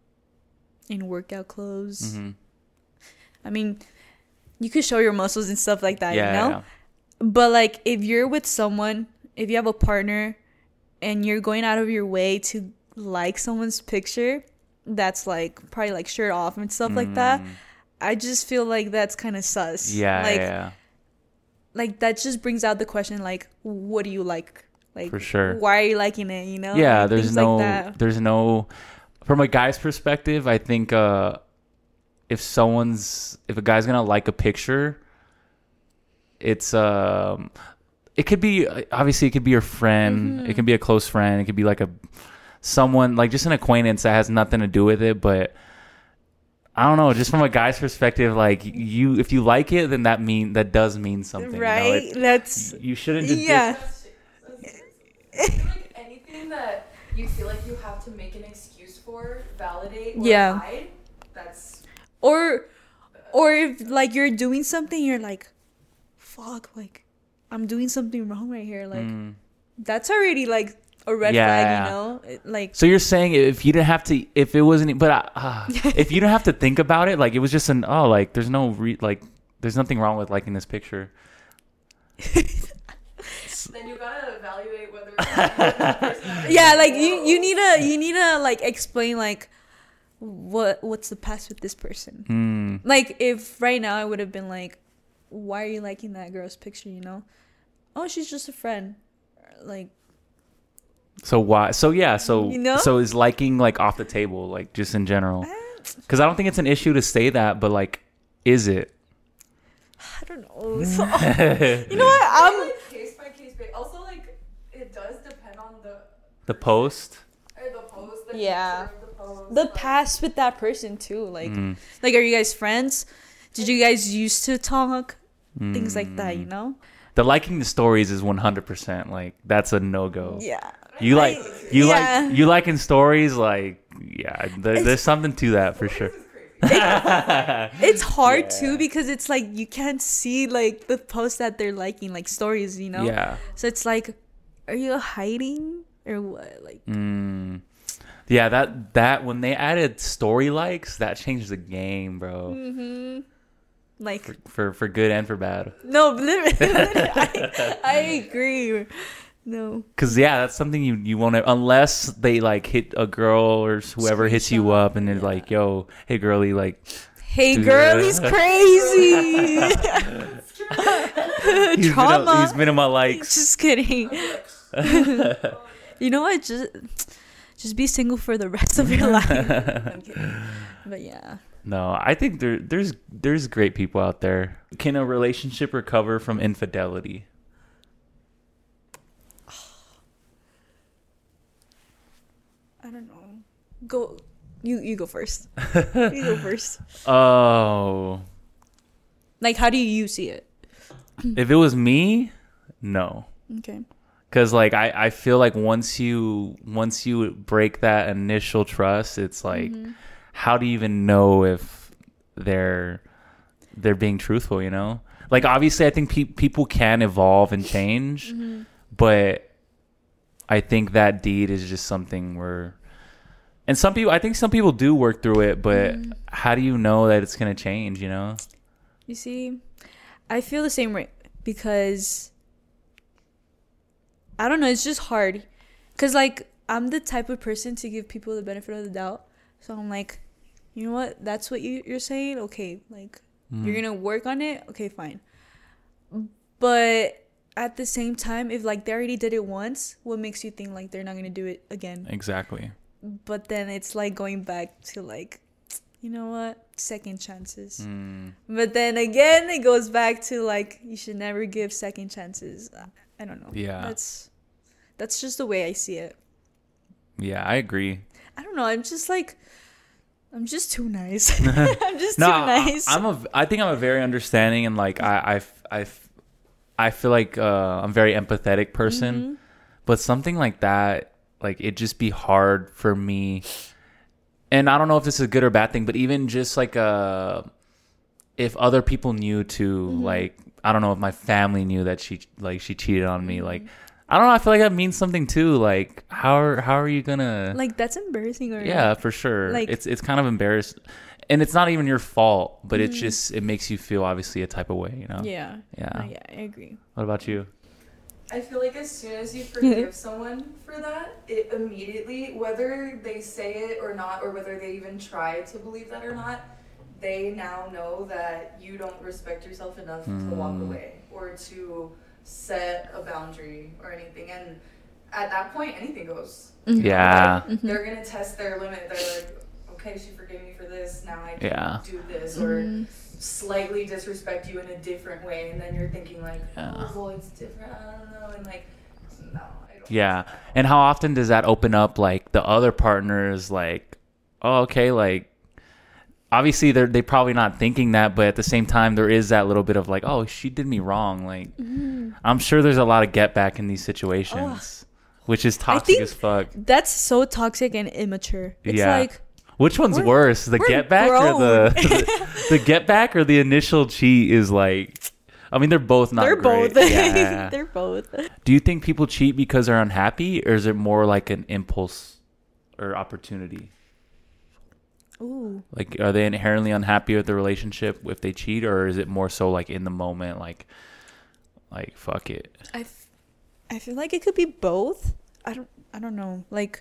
in workout clothes, Mhm. I mean, you could show your muscles and stuff like that, Yeah, you know? yeah. But like if you're with someone, if you have a partner and you're going out of your way to like someone's picture, that's like probably like shirt off and stuff like that. Mm. I just feel like that's kind of sus. Yeah, Like yeah. like that just brings out the question like what do you like? Like For sure. why are you liking it, you know? Yeah, Like, there's things no like that. there's no from a guy's perspective, I think uh if someone's if a guy's gonna like a picture, it's um it could be obviously it could be your friend, Mhm. it can be a close friend, it could be like a someone like just an acquaintance that has nothing to do with it, but I don't know, just from a guy's perspective, like you if you like it, then that mean that does mean something, you know? Right? It- That's you shouldn't just yeah. That's, that's, I feel like anything that you feel like you have to make an excuse for, validate, or Yeah. hide, that's Or or if like you're doing something you're like fuck, like I'm doing something wrong right here, like Mm. that's already like a red Yeah, flag, yeah. you know? It, like So you're saying if you didn't have to, if it wasn't, but uh, uh, if you didn't have to think about it, like it was just an oh, like there's no re, like there's nothing wrong with liking this picture. then you gotta evaluate whether or not the person that yeah, you like you know. you need to you need to like explain like what what's the past with this person. Mm. Like if right now I would have been like, why are you liking that girl's picture, you know? Oh, she's just a friend. Like So why? So yeah. So You know? so is liking like off the table, like just in general? I, Because I don't think it's an issue to say that, but like, is it? I don't know. So, you know what? I'm I'm like case by case basis. Also, like it does depend on the The post. or the post. The Yeah. nature of the post. the like- past with that person too. Like Mm. like are you guys friends? Did you guys used to talk? Things like that, you Mm. know? the liking the stories is one hundred percent like that's a no go. Yeah. You like you yeah. like you liking stories like yeah. There, there's something to that for sure. It's hard Yeah. too because it's like you can't see like the posts that they're liking, like stories, you know. Yeah. So it's like, are you hiding or what? Like, Mm. Yeah, that that when they added story likes, that changed the game, bro. mm-hmm. like For, for for good and for bad. no, literally, I, I agree. No. Cause yeah, that's something you you want to unless they like hit a girl or whoever hits you Screenshot, up and they're yeah. like, "Yo, hey girly, like Hey, Dude. girl, he's crazy. he's Trauma. been a, he's been in my likes." Just kidding. You know what? Just just be single for the rest of your life. I'm kidding. But yeah. No, I think there there's there's great people out there. Can a relationship recover from infidelity? I don't know. Go. You you go first. You go first. Oh, Like, how do you see it? if it was me, no. Okay. Cause like I, I feel like once you once you break that initial trust, it's like Mm-hmm. how do you even know if they're they're being truthful? You know, like obviously I think pe- people can evolve and change, Mm-hmm. but I think that deed is just something where, and some people I think some people do work through it, but Mm-hmm. how do you know that it's gonna change? You know? You see, I feel the same way because I don't know. It's just hard because like I'm the type of person to give people the benefit of the doubt. So I'm like, you know what? That's what you, you're saying. Okay, like Mm. you're gonna work on it. Okay, fine. But at the same time, if like they already did it once, what makes you think like they're not gonna do it again? Exactly. But then it's like going back to like, you know what? Second chances. Mm. But then again, it goes back to like you should never give second chances. I don't know. Yeah. That's that's just the way I see it. Yeah, I agree. I don't know. I'm just like I'm just too nice. I'm just No, too I- nice. I'm a. I think I'm a very understanding and like I I I, I feel like uh, I'm a very empathetic person, Mhm. but something like that, like it just be hard for me. And I don't know if this is a good or bad thing, but even just like uh, if other people knew too, Mm-hmm. like I don't know if my family knew that she like she cheated on me, Mm-hmm. like. I don't know. I feel like that means something too. Like, how are how are you gonna? Like that's embarrassing or Yeah, for sure. Like- it's it's kind of embarrassing, and it's not even your fault, but it's Mhm. just it makes you feel obviously a type of way, you know. Yeah. Yeah. No, yeah, I agree. What about you? I feel like as soon as you forgive someone for that, it immediately, whether they say it or not, or whether they even try to believe that or not, they now know that you don't respect yourself enough to walk Mm. away or to set a boundary or anything. And at that point, anything goes. Mhm. Yeah. Like, they're gonna test their limit. They're like, okay, she forgave me for this. Now I can Yeah. do this, or Mhm. slightly disrespect you in a different way, and then you're thinking like, Yeah. oh, well, it's different. I don't know, and like, no, I don't. Yeah. And how often does that open up? Like the other partner is like, oh, okay, like obviously they're they probably not thinking that, but at the same time there is that little bit of like, oh, she did me wrong. Like Mhm. I'm sure there's a lot of get back in these situations, which is toxic think- as fuck. That's so toxic and immature. It's Yeah. like Which one's We're- worse, the we're get back or the, the the get back or the initial cheat is like, I mean they're both not they're great. both. Yeah. They're both. Do you think people cheat because they're unhappy, or is it more like an impulse or opportunity? Ooh. Like, are they inherently unhappy with the relationship if they cheat, or is it more so like in the moment, like, like fuck it? I, f- I feel like it could be both. I don't I don't know. Like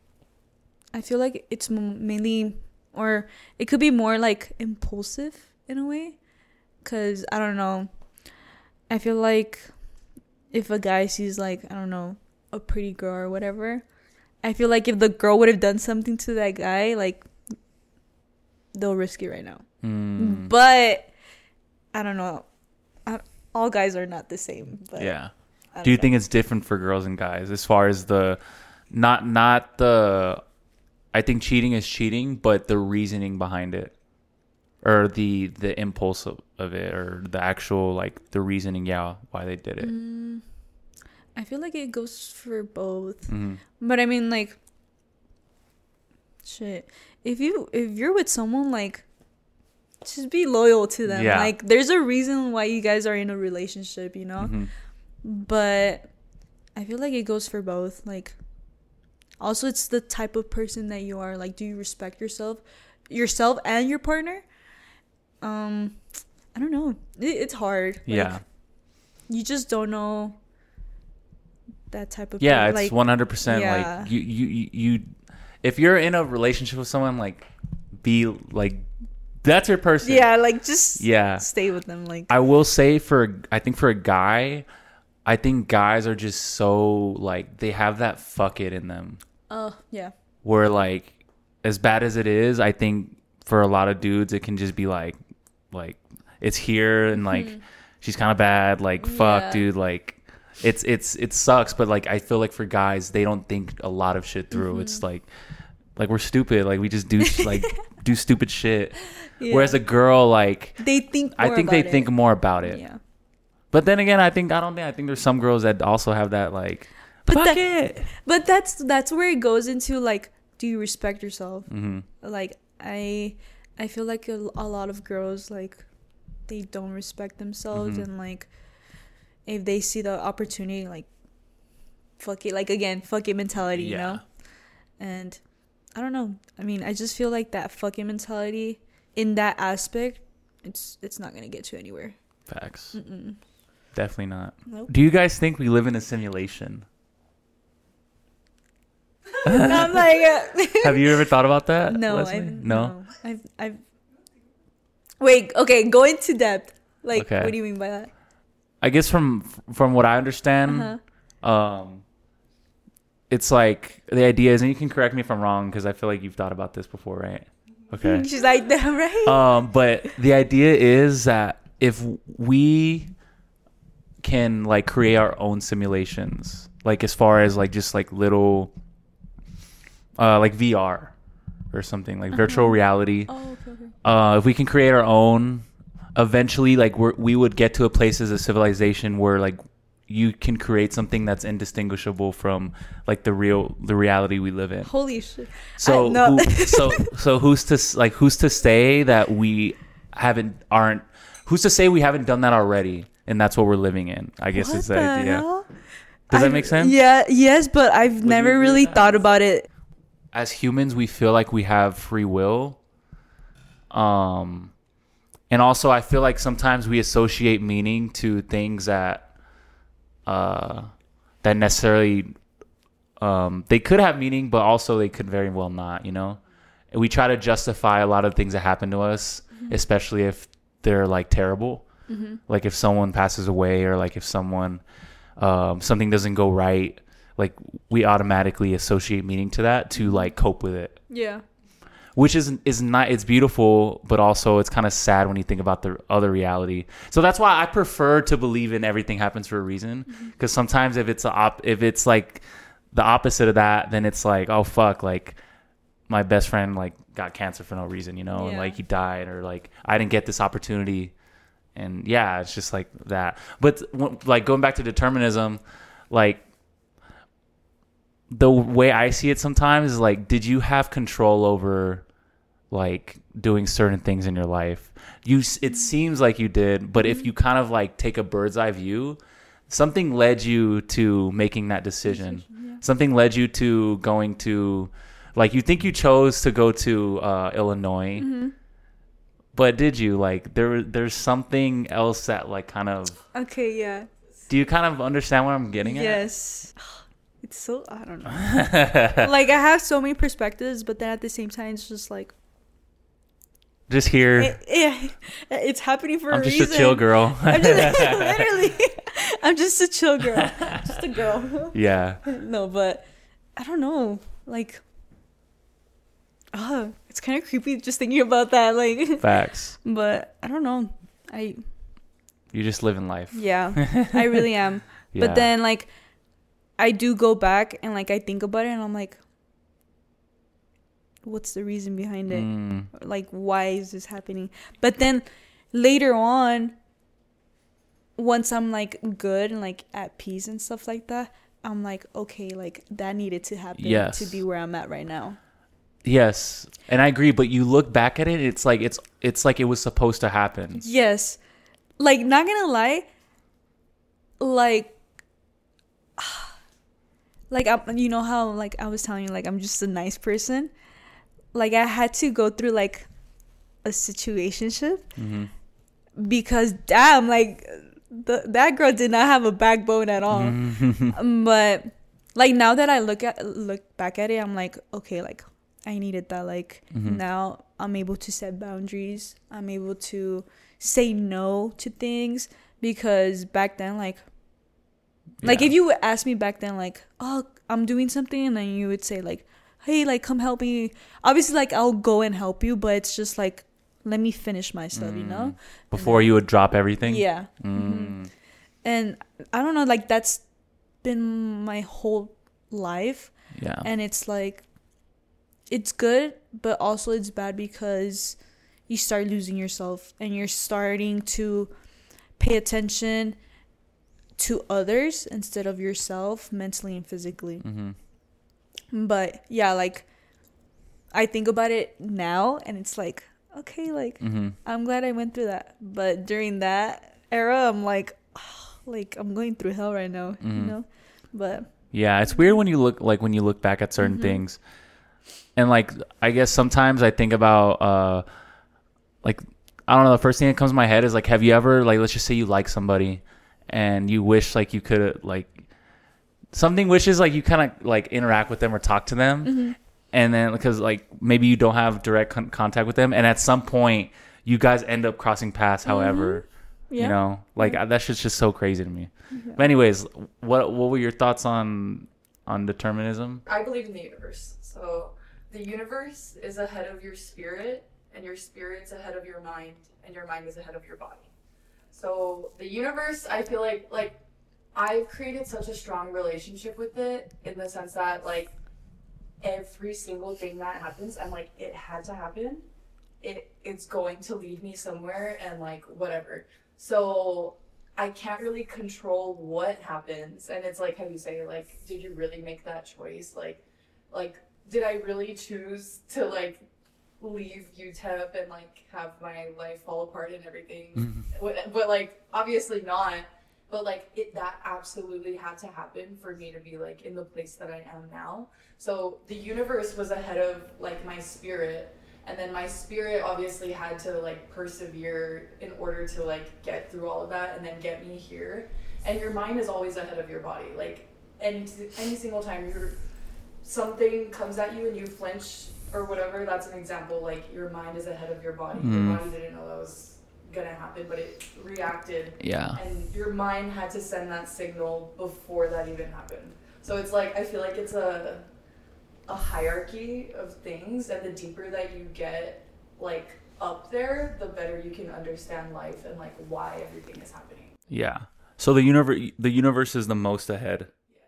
I feel like it's m- mainly or it could be more like impulsive in a way cuz I don't know. I feel like if a guy sees like I don't know, a pretty girl or whatever, I feel like if the girl would have done something to that guy, like they'll risk it right now. Mm, But I don't know. I, all guys are not the same, but yeah. I don't Do you know. think it's different for girls and guys as far as the, not not the, I think cheating is cheating, but the reasoning behind it. or the the impulse of, of it, or the actual like the reasoning, yeah, why they did it. Mm, I feel like it goes for both. Mm-hmm. But I mean, like, shit. If you if you're with someone, like, just be loyal to them. Yeah. Like, there's a reason why you guys are in a relationship, you know. Mm-hmm. But I feel like it goes for both. Like, also, it's the type of person that you are. Like, do you respect yourself, yourself and your partner? Um, I don't know. It, it's hard. Like, Yeah. You just don't know that type of. Yeah, per- it's one hundred percent yeah. like you, you you you if you're in a relationship with someone, like, be like, that's your person. Yeah, like, just Yeah. stay with them. Like, I will say for I think for a guy, I think guys are just so like they have that fuck it in them. oh yeah, Where like as bad as it is, I think for a lot of dudes it can just be like like it's here and like Mhm. she's kind of bad, like fuck Yeah. dude, like it's it's it sucks, but like I feel like for guys they don't think a lot of shit through. Mhm. It's like like we're stupid, like we just do like do stupid shit. yeah. Whereas a girl, like they think. I more think they about think it. more about it. Yeah, But then again, I think I don't think I think there's some girls that also have that like but fuck that, it. but that's that's where it goes into, like, do you respect yourself? Mm-hmm. Like, I I feel like a, a lot of girls, like, they don't respect themselves, Mhm. and like if they see the opportunity, like, fuck it, like, again, fuck it mentality, you Yeah. know. And I don't know, I mean, I just feel like that fuck it mentality in that aspect, it's it's not gonna get you anywhere. Facts. Mm-mm. Definitely not. Nope. Do you guys think we live in a simulation? I'm like uh, Have you ever thought about that? no, Leslie? I've, no. no, I've I've wait, okay, go into depth. Like, Okay. what do you mean by that? I guess from from what I understand, Uh-huh. um, it's like the idea is, and you can correct me if I'm wrong because I feel like you've thought about this before, right? Okay. She's like that, right? um, but the idea is that if we can like create our own simulations, like as far as like just like little, uh, like V R or something like virtual Uh-huh. reality. Oh, okay, okay. Uh, if we can create our own, eventually, like we're, we would get to a place as a civilization where like you can create something that's indistinguishable from like the real the reality we live in. Holy shit. So I- no. who, so so who's to s- like who's to say that we haven't aren't who's to say we haven't done that already and that's what we're living in? I guess What is the the idea. hell? Does that I've- make sense? Yeah, yes, but I've you never agree with really that? thought about it. As humans, we feel like we have free will. Um, and also I feel like sometimes we associate meaning to things that, uh, that necessarily, um, they could have meaning, but also they could very well not, you know? And we try to justify a lot of things that happen to us, Mm-hmm. especially if they're like terrible. Mm-hmm. Like if someone passes away or like if someone, um, something doesn't go right, like we automatically associate meaning to that to like cope with it, Yeah. which is is not it's beautiful, but also it's kind of sad when you think about the other reality. So that's why I prefer to believe in everything happens for a reason, because sometimes if it's a op- if it's like the opposite of that, then it's like, oh fuck, like my best friend like got cancer for no reason, you know, and Yeah. like he died, or like I didn't get this opportunity, and yeah, it's just like that. But w- like going back to determinism, like the way I see it sometimes is like, did you have control over like doing certain things in your life? You, s- it seems like you did, but if you kind of like take a bird's eye view, something led you to making that decision. Yeah. Something led you to going to, like, you think you chose to go to uh, Illinois, Mm-hmm. but did you? Like, there, there's something else that like kind of. Okay, yeah. Do you kind of understand what I'm getting at? Yes. It's so, I don't know. Like, I have so many perspectives, but then at the same time, it's just like, Just here. it, it, it's happening for I'm a just reason. a chill girl. I'm just, literally, I'm just a chill girl. Just a girl. Yeah. No, but I don't know. Like, uh, it's kind of creepy just thinking about that. Like, Facts. but I don't know. I, You just live in life. yeah, I really am. Yeah. But then, like, I do go back and, like, I think about it and I'm like, what's the reason behind it? Mm. Like, why is this happening? But then later on, once I'm like good and like at peace and stuff like that, I'm like, okay, like that needed to happen Yes. to be where I'm at right now. Yes, and I agree. But you look back at it, it's like it's it's like it was supposed to happen. Yes. Like, not gonna lie, like, like I'm, you know how like I was telling you, like I'm just a nice person. Like I had to go through like a situationship Mm-hmm. because damn, like the, that girl did not have a backbone at all. Um, but like now that I look at look back at it, I'm like, okay, like I needed that. Like Mhm. now I'm able to set boundaries. I'm able to say no to things because back then, like, like Yeah. if you would ask me back then, like, oh, I'm doing something, and then you would say like, hey, like come help me. Obviously, like I'll go and help you, but it's just like, let me finish my stuff, you know? Before you would drop everything. Yeah. Mm. And I don't know, like that's been my whole life. Yeah. And it's like, it's good, but also it's bad because you start losing yourself and you're starting to pay attention to others instead of yourself mentally and physically. Mm-hmm. But yeah, like I think about it now and it's like, okay, like Mm-hmm. I'm glad I went through that. But during that era, I'm like, like I'm going through hell right now, Mm-hmm. you know? But Yeah, it's weird when you look like when you look back at certain Mhm. things, and like I guess sometimes I think about uh, like I don't know. The first thing that comes to my head is like, have you ever like let's just say you like somebody, and you wish like you could like something wishes like you kind of like interact with them or talk to them, mm-hmm. and then because like maybe you don't have direct con- contact with them, and at some point you guys end up crossing paths. However, Yeah. you know, like Yeah. that shit's just so crazy to me. Yeah. But anyways, what what were your thoughts on on determinism? I believe in the universe. So the universe is ahead of your spirit, and your spirit's ahead of your mind, and your mind is ahead of your body. So the universe, I feel like like I've created such a strong relationship with it in the sense that like every single thing that happens, I'm like, it had to happen. It it's going to lead me somewhere and like whatever. So I can't really control what happens. And it's like how you say, like, did you really make that choice? Like like did I really choose to like leave U T E P and like have my life fall apart and everything? But, but like obviously not. But like it that absolutely had to happen for me to be like in the place that I am now. So the universe was ahead of like my spirit, and then my spirit obviously had to like persevere in order to like get through all of that and then get me here. And your mind is always ahead of your body. Like any any single time you're something comes at you and you flinch or whatever, that's an example. Like your mind is ahead of your body. Mm. Your body didn't know that was gonna happen, but it reacted. Yeah. And your mind had to send that signal before that even happened. So it's like I feel like it's a a hierarchy of things, and the deeper that you get like up there, the better you can understand life and like why everything is happening. Yeah. So the universe the universe is the most ahead. Yes.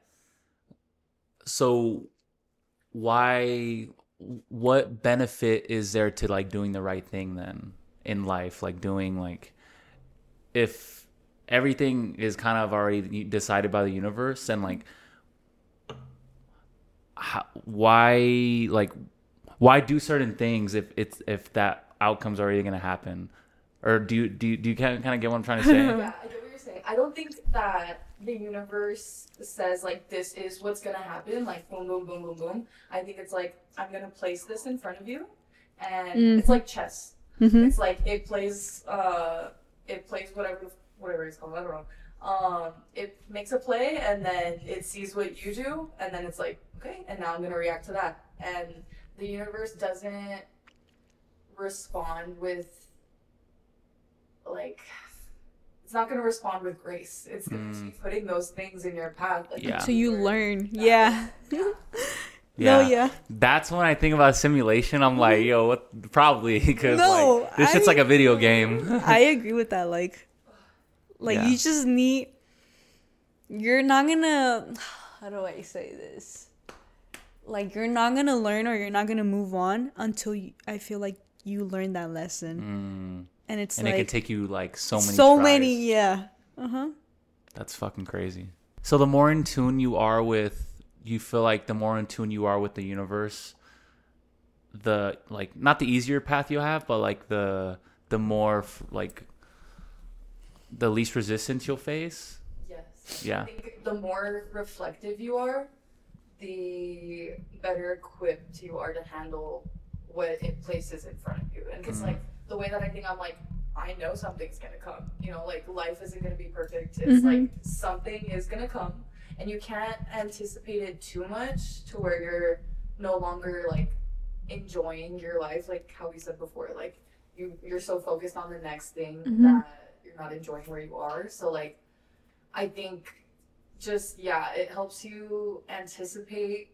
So why what benefit is there to like doing the right thing then in life? Like doing like if everything is kind of already decided by the universe, and like how, why like why do certain things if it's if that outcome's already going to happen? Or do you do you, do you kind of, kind of get what I'm trying to say? Yeah, I get what you're saying. I don't think that the universe says like this is what's gonna happen, like boom, boom, boom, boom, boom. I think it's like I'm gonna place this in front of you, and Mhm. it's like chess. Mm-hmm. It's like it plays, uh, it plays whatever whatever it's called. I don't know. Um, it makes a play, and then it sees what you do, and then it's like, okay, and now I'm gonna react to that. And the universe doesn't respond with like. It's not going to respond with grace. It's going to Mm. keep putting those things in your path. Like, Yeah. So you where learn. that Yeah. is- yeah. Yeah. No, yeah. That's when I think about simulation. I'm like, yo, what? Probably because No, like this shit's I- like a video game. I agree with that. Like, like Yeah. you just need. You're not gonna. How do I say this? like you're not gonna learn or you're not gonna move on until you, I feel like you learn that lesson. Mm. And it's and like it can take you like so many so tries. many, yeah. Uh-huh. That's fucking crazy. So the more in tune you are with, you feel like the more in tune you are with the universe, the like not the easier path you have, but like the the more like the least resistance you'll face. Yes. Yeah. I think the more reflective you are, the better equipped you are to handle what it places in front of you. And because, mm. like, the way that I think I'm like, I know something's going to come. You know, like, life isn't going to be perfect. It's mm-hmm. like something is going to come. And you can't anticipate it too much to where you're no longer, like, enjoying your life. Like how we said before, like, you, you're so focused on the next thing mm-hmm. that you're not enjoying where you are. So, like, I think just, yeah, it helps you anticipate,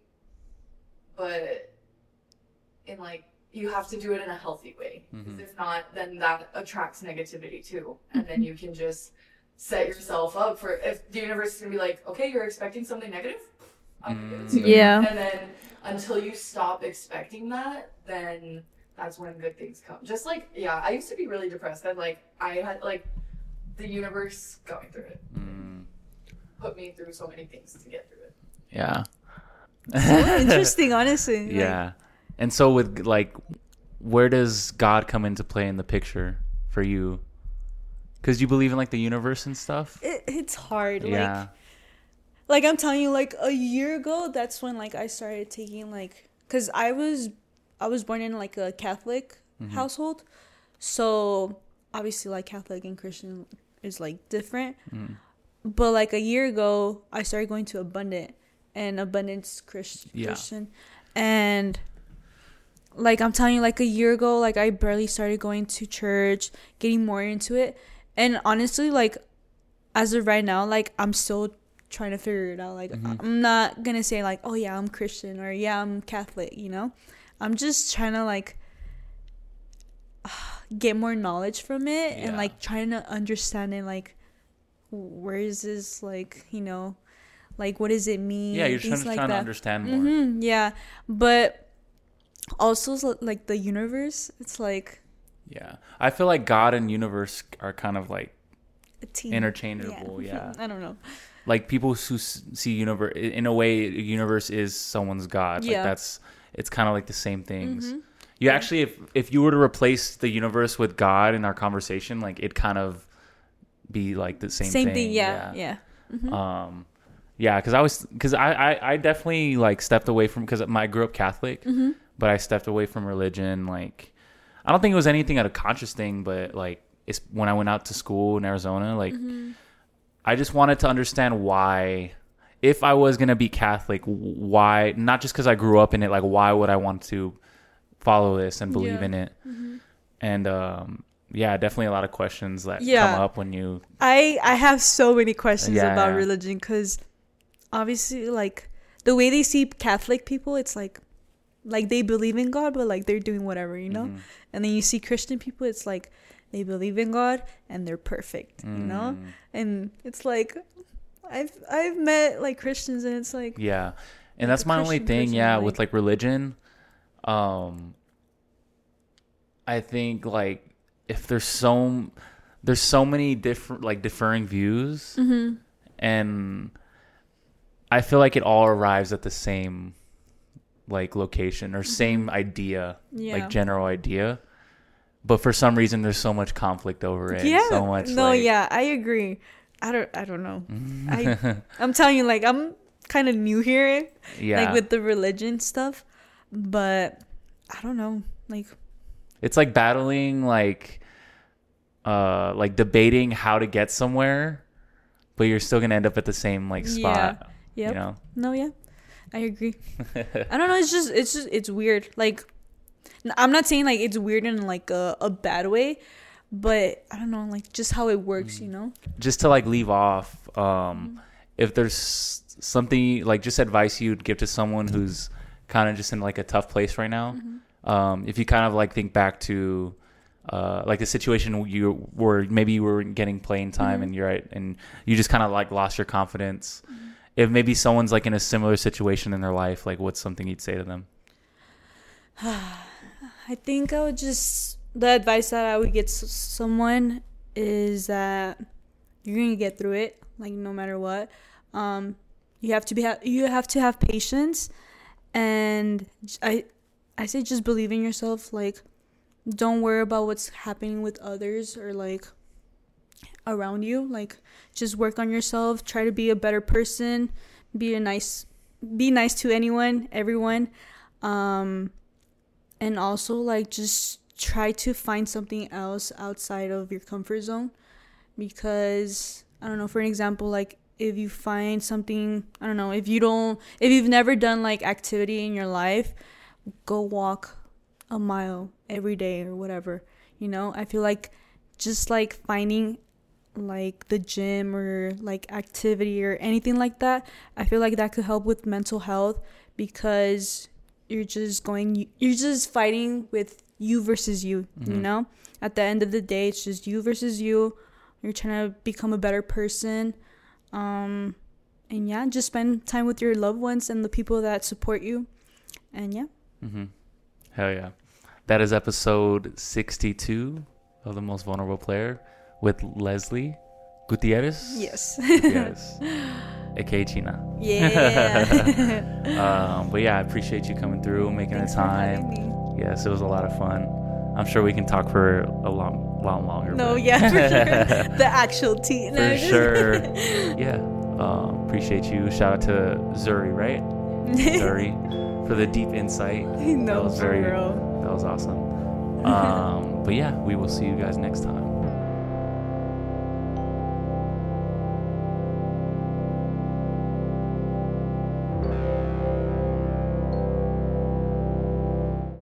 but in, like, you have to do it in a healthy way. Because mm-hmm. if not, then that attracts negativity too. And then you can just set yourself up for, if the universe is going to be like, okay, you're expecting something negative, I'm going to give it to you. Yeah. And then until you stop expecting that, then that's when good things come. Just like, yeah, I used to be really depressed. And, like, I had, like, the universe going through it. Mm. Put me through so many things to get through it. Yeah. So interesting, honestly. Like, yeah. And so with, like, where does God come into play in the picture for you? Because you believe in, like, the universe and stuff? It, it's hard. Yeah. Like, like, I'm telling you, like, a year ago, that's when, like, I started taking, like... Because I was, I was born in, like, a Catholic mm-hmm. household. So, obviously, like, Catholic and Christian is, like, different. Mm. But, like, a year ago, I started going to Abundant. And Abundance Christ- yeah. Christian. And... Like, I'm telling you, like, a year ago, like, I barely started going to church, getting more into it. And honestly, like, as of right now, like, I'm still trying to figure it out. Like, mm-hmm. I'm not going to say, like, oh, yeah, I'm Christian or, yeah, I'm Catholic, you know? I'm just trying to, like, get more knowledge from it yeah. and, like, trying to understand it, like, where is this, like, you know, like, what does it mean? Yeah, you're trying, to, like trying to understand more. Mm-hmm, yeah, but... Also, like, the universe, it's like... Yeah. I feel like God and universe are kind of, like, a team. Interchangeable, yeah. yeah. I don't know. Like, people who see universe... In a way, universe is someone's God. Yeah. Like, that's... It's kind of like the same things. Mm-hmm. You yeah. actually, if, if you were to replace the universe with God in our conversation, like, it'd kind of be, like, the same, same thing. Same thing, yeah, yeah. yeah. Mm-hmm. Um, yeah, because I was... Because I, I, I definitely, like, stepped away from... Because I grew up Catholic. Mm-hmm. But I stepped away from religion. Like, I don't think it was anything at a conscious thing, but like, it's when I went out to school in Arizona, like, mm-hmm. I just wanted to understand why, if I was gonna be Catholic, why? Not just because I grew up in it. Like, why would I want to follow this and believe yeah. in it? Mm-hmm. And um, yeah, definitely a lot of questions that yeah. come up when you. I I have so many questions yeah, about yeah. religion because, obviously, like the way they see Catholic people, it's like. Like, they believe in God, but, like, they're doing whatever, you know? Mm. And then you see Christian people, it's like, they believe in God, and they're perfect, mm. you know? And it's like, I've I've met, like, Christians, and it's like... Yeah. And like that's my only thing, person, yeah, like, with, like, religion. Um, I think, like, if there's so... There's so many different, like, differing views. Mm-hmm. And I feel like it all arrives at the same... like location or same idea yeah. like general idea, but for some reason there's so much conflict over it. Yeah, so much no like... yeah I agree. I don't I don't know. I I'm telling you, like, I'm kind of new here, yeah, like with the religion stuff, but I don't know, like it's like battling, like uh like debating how to get somewhere, but you're still gonna end up at the same like spot. Yeah, yep. You know. No, yeah, I agree. I don't know. It's just, it's just, it's weird. Like, I'm not saying like it's weird in like a, a bad way, but I don't know, like just how it works, you know? Just to like leave off, um, mm-hmm. if there's something like just advice you'd give to someone who's kind of just in like a tough place right now, mm-hmm. um, if you kind of like think back to uh, like the situation you were, maybe you were getting playing time mm-hmm. and you're right, and you just kind of like lost your confidence. Mm-hmm. if maybe someone's like in a similar situation in their life, like what's something you'd say to them? I think I would just, the advice that I would get s- someone is that you're gonna get through it, like no matter what. Um, you have to be, ha- you have to have patience, and I, I say just believe in yourself. Like, don't worry about what's happening with others or like around you. Like, just work on yourself. Try to be a better person. Be a nice, be nice to anyone, everyone. Um, and also like just try to find something else outside of your comfort zone, because I don't know, for an example, like if you find something, I don't know, if you don't, if you've never done like activity in your life, go walk a mile every day or whatever. You know, I feel like just like finding like the gym or like activity or anything like that, I feel like that could help with mental health, because you're just going, you're just fighting with you versus you, mm-hmm. you know? At the end of the day, it's just you versus you. You're trying to become a better person. Um, and yeah, just spend time with your loved ones and the people that support you. And yeah. Mm-hmm. Hell yeah. That is episode sixty-two of The Most Vulnerable Player with Leslie Gutierrez. Yes. Gutierrez. A K A China. Yeah. um, but yeah, I appreciate you coming through, making Thanks the time. for having me. Yes, it was a lot of fun. I'm sure we can talk for a long, long longer. No, but yeah, for sure. The actual tea. For No, sure. Yeah. Um, appreciate you. Shout out to Zuri, right? Zuri, for the deep insight. No, that was very, real. that was awesome. Um, but yeah, we will see you guys next time.